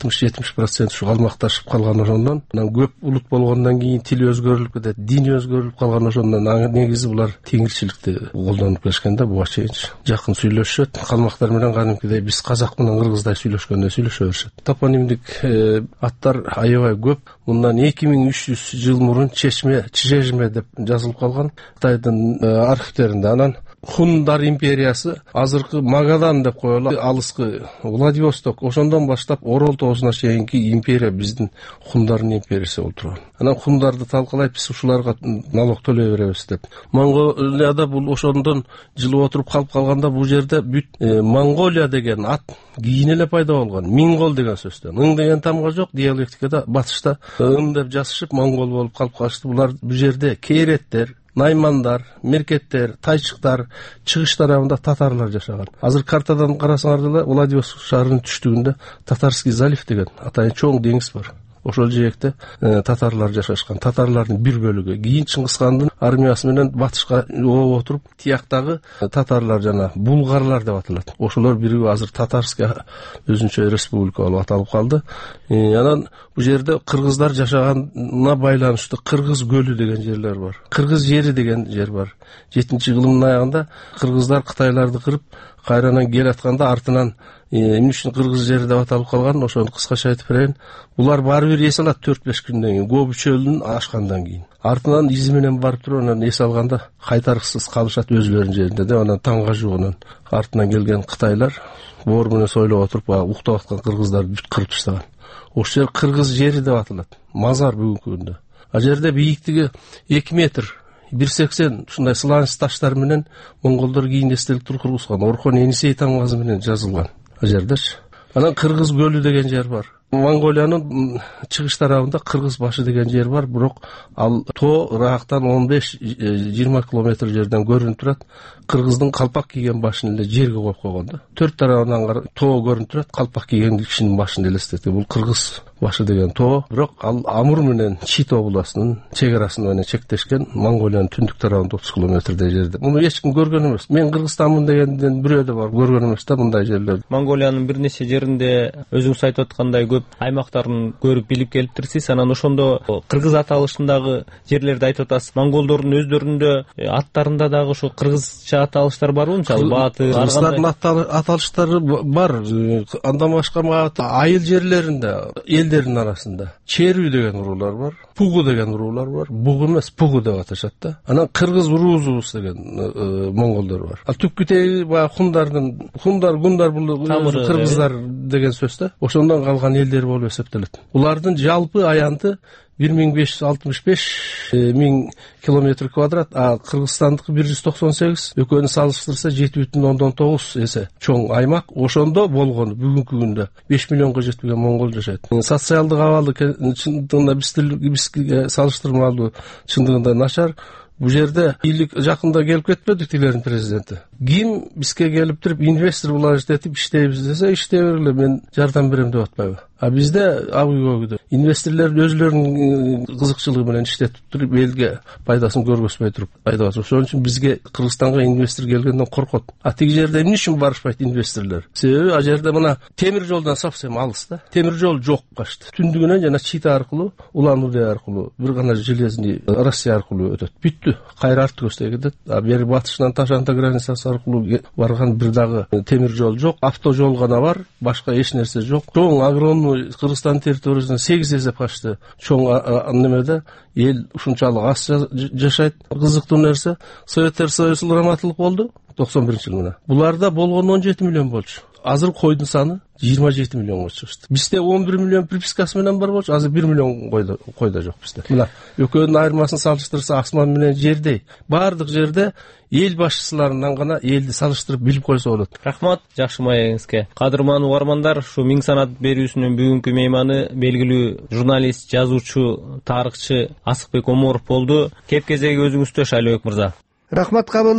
[SPEAKER 23] 60-70% ушу калмакташып калган ошондон. Анан көп улут болгондон кийин тили өзгөрүлүп кетет, дини өзгөрүлүп калган ошондон. Негизи булар теңирчиликти колдонуп келишкен да буга чейинчи. Жакын сүйлөшөт. Калмактар менен кадимкидей биз казак менен кыргыздай сүйлөшкөндөй сүйлөшө беришет. Топонимдик аттар аябай көп. Мындан 2300 жыл мурун Чежме деп жазылып калган Кытайдын архивтеринде. Анан Хундар империясы азыркы Магадан деп коелу, алыскы Владивосток, ошондон баштап Орол тоосуна чейинки империя биздин Хундардын империясы болуп турган. Анан Хундарды талкалайт, биз ушуларга налог төлөй беребиз деп. Монголияда бул ошондон жылып отуруп калып калганда бул жерде бүт Монголия деген ат кийин эле пайда болгон. Мингол деген сөздөн. Ың деген тамга жок, диалектикада батышта ың деп жазышып монгол болуп калып калышты. Булар бул жерде кейреттер, наймандар, меркеттер, тайчыктар, чыгыш тарабында татарлар жашаган. Азыр картадан карасаңар деле Владивосток шаарынын түштүгүндө Татарский залив деген атайын чоң деңиз бар. Ошол жээкте татарлар жашашкан. Татарлардын бир бөлүгү кийин Чыңгыз хандын армиясы менен батышка ооп отуруп, тияктагы татарлар жана булгарлар деп аталат. Ошолор биригип азыр Татарский өзүнчө республика болуп аталып калды. Анан бул жерде кыргыздар жашаганына байланыштуу Кыргыз көлү деген жерлер бар. Кыргыз жери деген жер бар. 7-кылымдын аягында кыргыздар Кытайларды кырып, кайрадан келатканда артынан эмне үчүн кыргыз жери деп аталып калган, ошону кыскача айтып берейин. Булар баары бир эс алат 4-5 күндөн кийин, Гобу чөлүн ашкандан кийин. Артынан изи менен барып туруп, анан эс алганда кайтаргысыз калышат өзүлөрүнүн жеринде деп, анан таңга жугунан артынан келген Кытайлар боор менен сойлоп отуруп, уктап аткан кыргыздарды бүт кырып таштаган. Ошол жер кыргыз жери деп аталат. Мазар бүгүнкү күндө. А жерде бийиктиги 2 метр 180 ушундай сланец таштар менен монголдор кийин эстелик тургузган. Орхон Енисей тамгасы менен жазылган. А жердечи. Анан Кыргыз көлү деген жер бар. Монголиянын чыгыш тарабында Кыргыз башы деген жер бар, бирок ал тоо ырактан 15-20 километр жерден көрүнүп турат. Кыргыздын калпак кийген башын эле жерге коюп койгон да. Төрт тарабынан тоо көрүнүп турат, калпак кийген кишинин башын элестетет. Бул Кыргыз башы деген тоо, бирок ал Амур менен Чит областынын чек менен чектешкен, Монголиянын түндүк тарабында 30 километрдей жерде. Муну эч ким көргөн эмес. Мен Кыргызстанмын дегенден бирөө да бар, көргөн эмес да мындай жерлерди.
[SPEAKER 6] Монголиянын бир нече жеринде өзүңүз айтып аткандай көп аймактарын көрүп билип келиптирсиз. Анан ошондо кыргыз аталышындагы жерлерди айтып атасыз. Монголдордун өздөрүндө аттарында дагы ошо кыргызча аталыштар барбы? Мисалы Бааты,
[SPEAKER 23] кыргыздардын аталыштары бар. Андан башка айыл жерлеринде элдердин арасында Черүү деген уруулар бар, Пугу деген уруулар бар. Бугу эмес, Пугу деп аташат да. Анан кыргыз уруусубуз деген монголдор бар. Ал түпкү теги баягы хундар, гундар бул кыргыздар деген сөз да. Ошондон калган элдер болуп эсептелет. Улардын жалпы аянты 1565 миң километр квадрат, а Кыргызстандыкы 198, экөөнү салыштырса 7,9 эсе чоң аймак. Ошондо болгону бүгүнкү күндө 5 миллионго жетпеген монгол жашайт. Социалдык абалы чындыгында бизге салыштырмалуу чындыгында начар. Бул жерде бийлик жакында келип кетпеди тилердин президенти. Ким бизге келип туруп инвестор булажы этип иштейбиз десе, иштей бергиле, мен жардам берем деп атпайбы. А бизде абыйгөгүдө инвесторлор өзлөрүнүн кызыкчылыгы менен иштетип туруп элге пайдасын көргөзбөй туруп айдап атат. Ошон үчүн бизге Кыргызстанга инвестор келгенден коркот. А тиги жерде эмне үчүн барышпайт инвесторлор? Себеби а жерде мына темир жолдон совсем алыс да. Темир жол жок качты. Түндүгүнөн жана Чита аркылуу, Улан-Удэ аркылуу, бир гана железный Россия аркылуу өтөт. Бүттү. Кайра арты көстө кетет. А бери батышынан Ташанта границасы аркылуу барган бир дагы темир жол жок. Автожол гана бар, башка эч нерсе жок. Чоң огромный Кыргызстан территориясынан 8 эсе качты. Чоң немеде эл ушунчалык аз жашайт. Кызыктуу нерсе, Советтер Союзу раматылык болду 91-жыл мына. Буларда болгон 17 миллион болчу. Азыр койдун саны 27 миллионго чыкты. Бизде 11 миллион припискасы менен бар болчу, азыр 1 миллион койдо жок бизде. Мына экөөнүн айырмасын салыштырса асман менен жердей. Бардык жерде эл башчыларынан гана элди салыштырып билип койсо болот.
[SPEAKER 6] Рахмат, жакшы маегиңизге. Кадырман угармандар, ушу Миң санат берүүсүнүн бүгүнкү мейманы белгилүү журналист, жазуучу, тарыхчы Асыкбек Оморов болду. Кеп кезеги өзүңүздө, Шайлообек мырза.
[SPEAKER 3] Рахмат кабыл.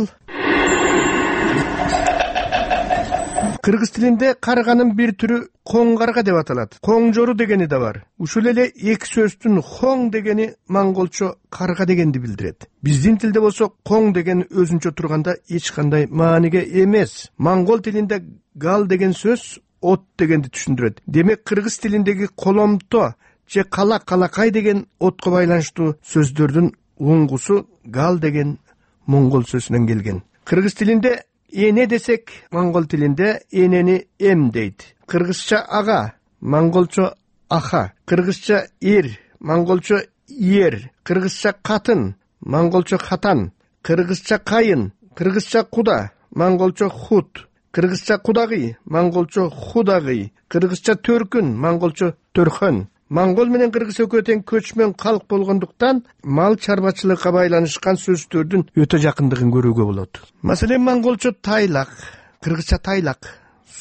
[SPEAKER 3] Кыргыз тилинде карганын бир түрү коң карга деп аталат. Коңжору дегени да бар. Ушул эле эки сөздүн хоң дегени монголчо карга дегенди билдирет. Биздин тилде болсо коң деген өзүнчө турганда эч кандай мааниге эмес. Монгол тилинде гал деген сөз от дегенди түшүндүрөт. Демек кыргыз тилиндеги коломто же калакай деген отко байланыштуу сөздөрдүн уңгусу гал деген монгол сөзүнөн келген. Кыргыз тилинде эне десек, монгол тилинде энени эм дейт. Кыргызча ага, монголчо аха. Кыргызча эр, монголчо ер. Кыргызча катын, монголчо хатан. Кыргызча кайын, кыргызча куда, монголчо хут. Кыргызча кудагый, монголчо худагый. Кыргызча төркүн, монголчо төрхөн. Монгол менен кыргыз экөө тең көчмөн калк болгондуктан мал чарбачылыкка байланышкан сөздөрдүн өтө жакындыгын көрүүгө болот. Маселен, монголчо тайлак, кыргызча тайлак,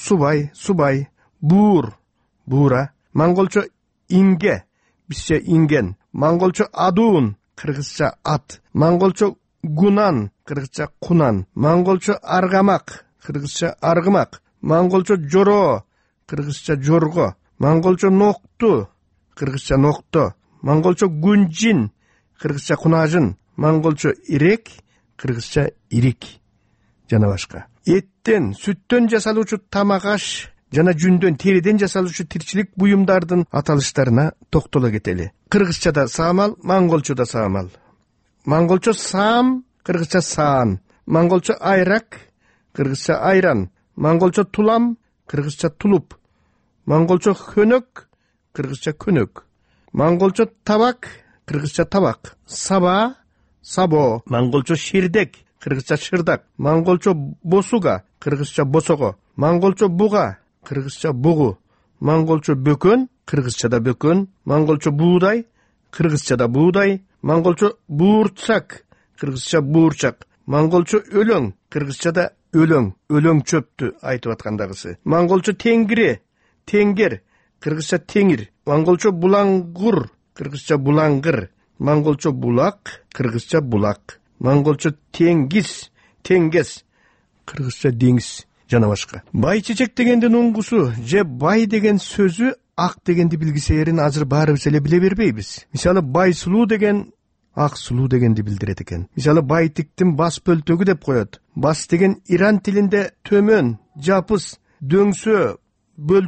[SPEAKER 3] субай, буур, буура. Монголчо инге, бизче инген. Монголчо адуун, кыргызча ат. Монголчо гунан, кыргызча кунан. Монголчо аргамак, кыргызча аргымак. Монголчо жоро, кыргызча жорго. Монголчо нокту, кыргызча нокто. Монголчо гунжин, кыргызча кунажын. Монголчо ирек, кыргызча ирик. Жана башка. Эттен, сүттөн жасалуучу тамак аш жана жүндөн, териден жасалуучу тирчилик буюмдардын аталыштарына токтоло кетели. Кыргызчада саамал, монголчода саамал. Монголчо саам, кыргызча саан. Монголчо айрак, кыргызча айран. Монголчо тулам, кыргызча тулуп. Монголчо хөнөк, кыргызча көнөк. Монголчо табак, кыргызча табак. Саба, сабо. Монголчо ширдек, кыргызча шырдак. Монголчо босуга, кыргызча босого. Монголчо буга, кыргызча бугу. Монголчо бөкөн, кыргызчада бөкөн. Монголчо буудай, кыргызчада буудай. Монголчо буурчак, кыргызча буурчак. Монголчо өлөң, кыргызчада өлөң, өлөң чөптү айтып аткандагысы. Монголчо теңире, теңгер, кыргызча теңир. Монголчо булаңгур, кыргызча булаңгыр. Монголчо булак, кыргызча булак. Монголчо теңгиз, теңгес, кыргызча деңиз жана башка. Бай чечек дегендин уңгусу же бай деген сөзү ак дегенди билгисээрин азыр баарыбыз эле биле бербейбиз. Мисалы, бай сулуу деген ак сулуу дегенди билдирет экен. Мисалы, байтиктин бас бөлтөгү деп коет. Бас деген иран тилинде төмөн, жапыс, дөңсө, бөлтөк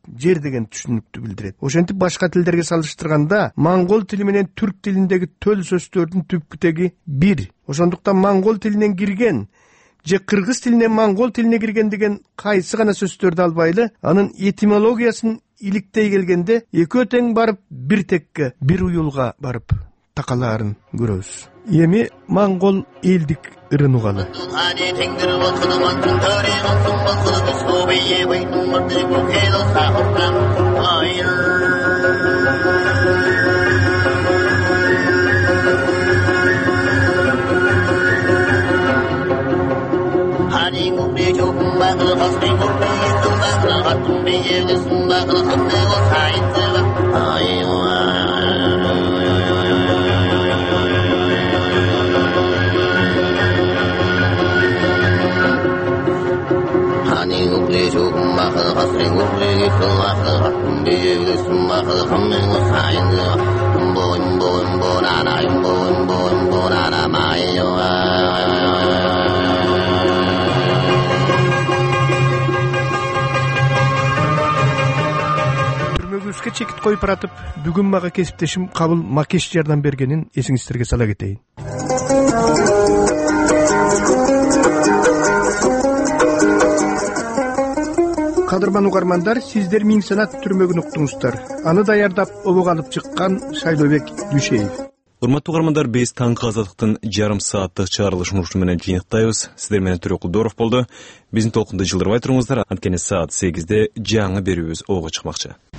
[SPEAKER 3] жер деген түшүнүктү билдирет. Ошентип башка тилдерге салыштырганда моңгол тили менен түрк тилиндеги төл сөздөрдүн түпкү теги бир. Ошондуктан моңгол тилинен кирген же кыргыз тилинен моңгол тилине кирген деген кайсы гана сөздөрдү албайлы, анын этимологиясын иликтей келгенде экөө тең барып бир текке, бир уюлга барып такалаарын көрөбүз. Эми моңгол элдик ырын угалы. Түрмөгүбүзгө чекит коюп баратып, бүгүн мага кесиптешим Кабыл Макеш жардам бергенин эсиңиздерге сала кетейин. Кадырман угармандар, сиздер Миң Санат түрмөгүн уктуңуздар. Аны даярдап, обого алып чыккан Шайлообек Дүйшеев.
[SPEAKER 5] Урматтуу угармандар, биз таңкы азаттыктын жарым сааттык чыгарылышын ушуну менен жыйынтыктайбыз. Сиздер менен Төрөкулдоров болду. Биздин толкунду жылдырбай туруңуздар, анткени саат 8-де жаңы берүүбүз ого чыкмакчы.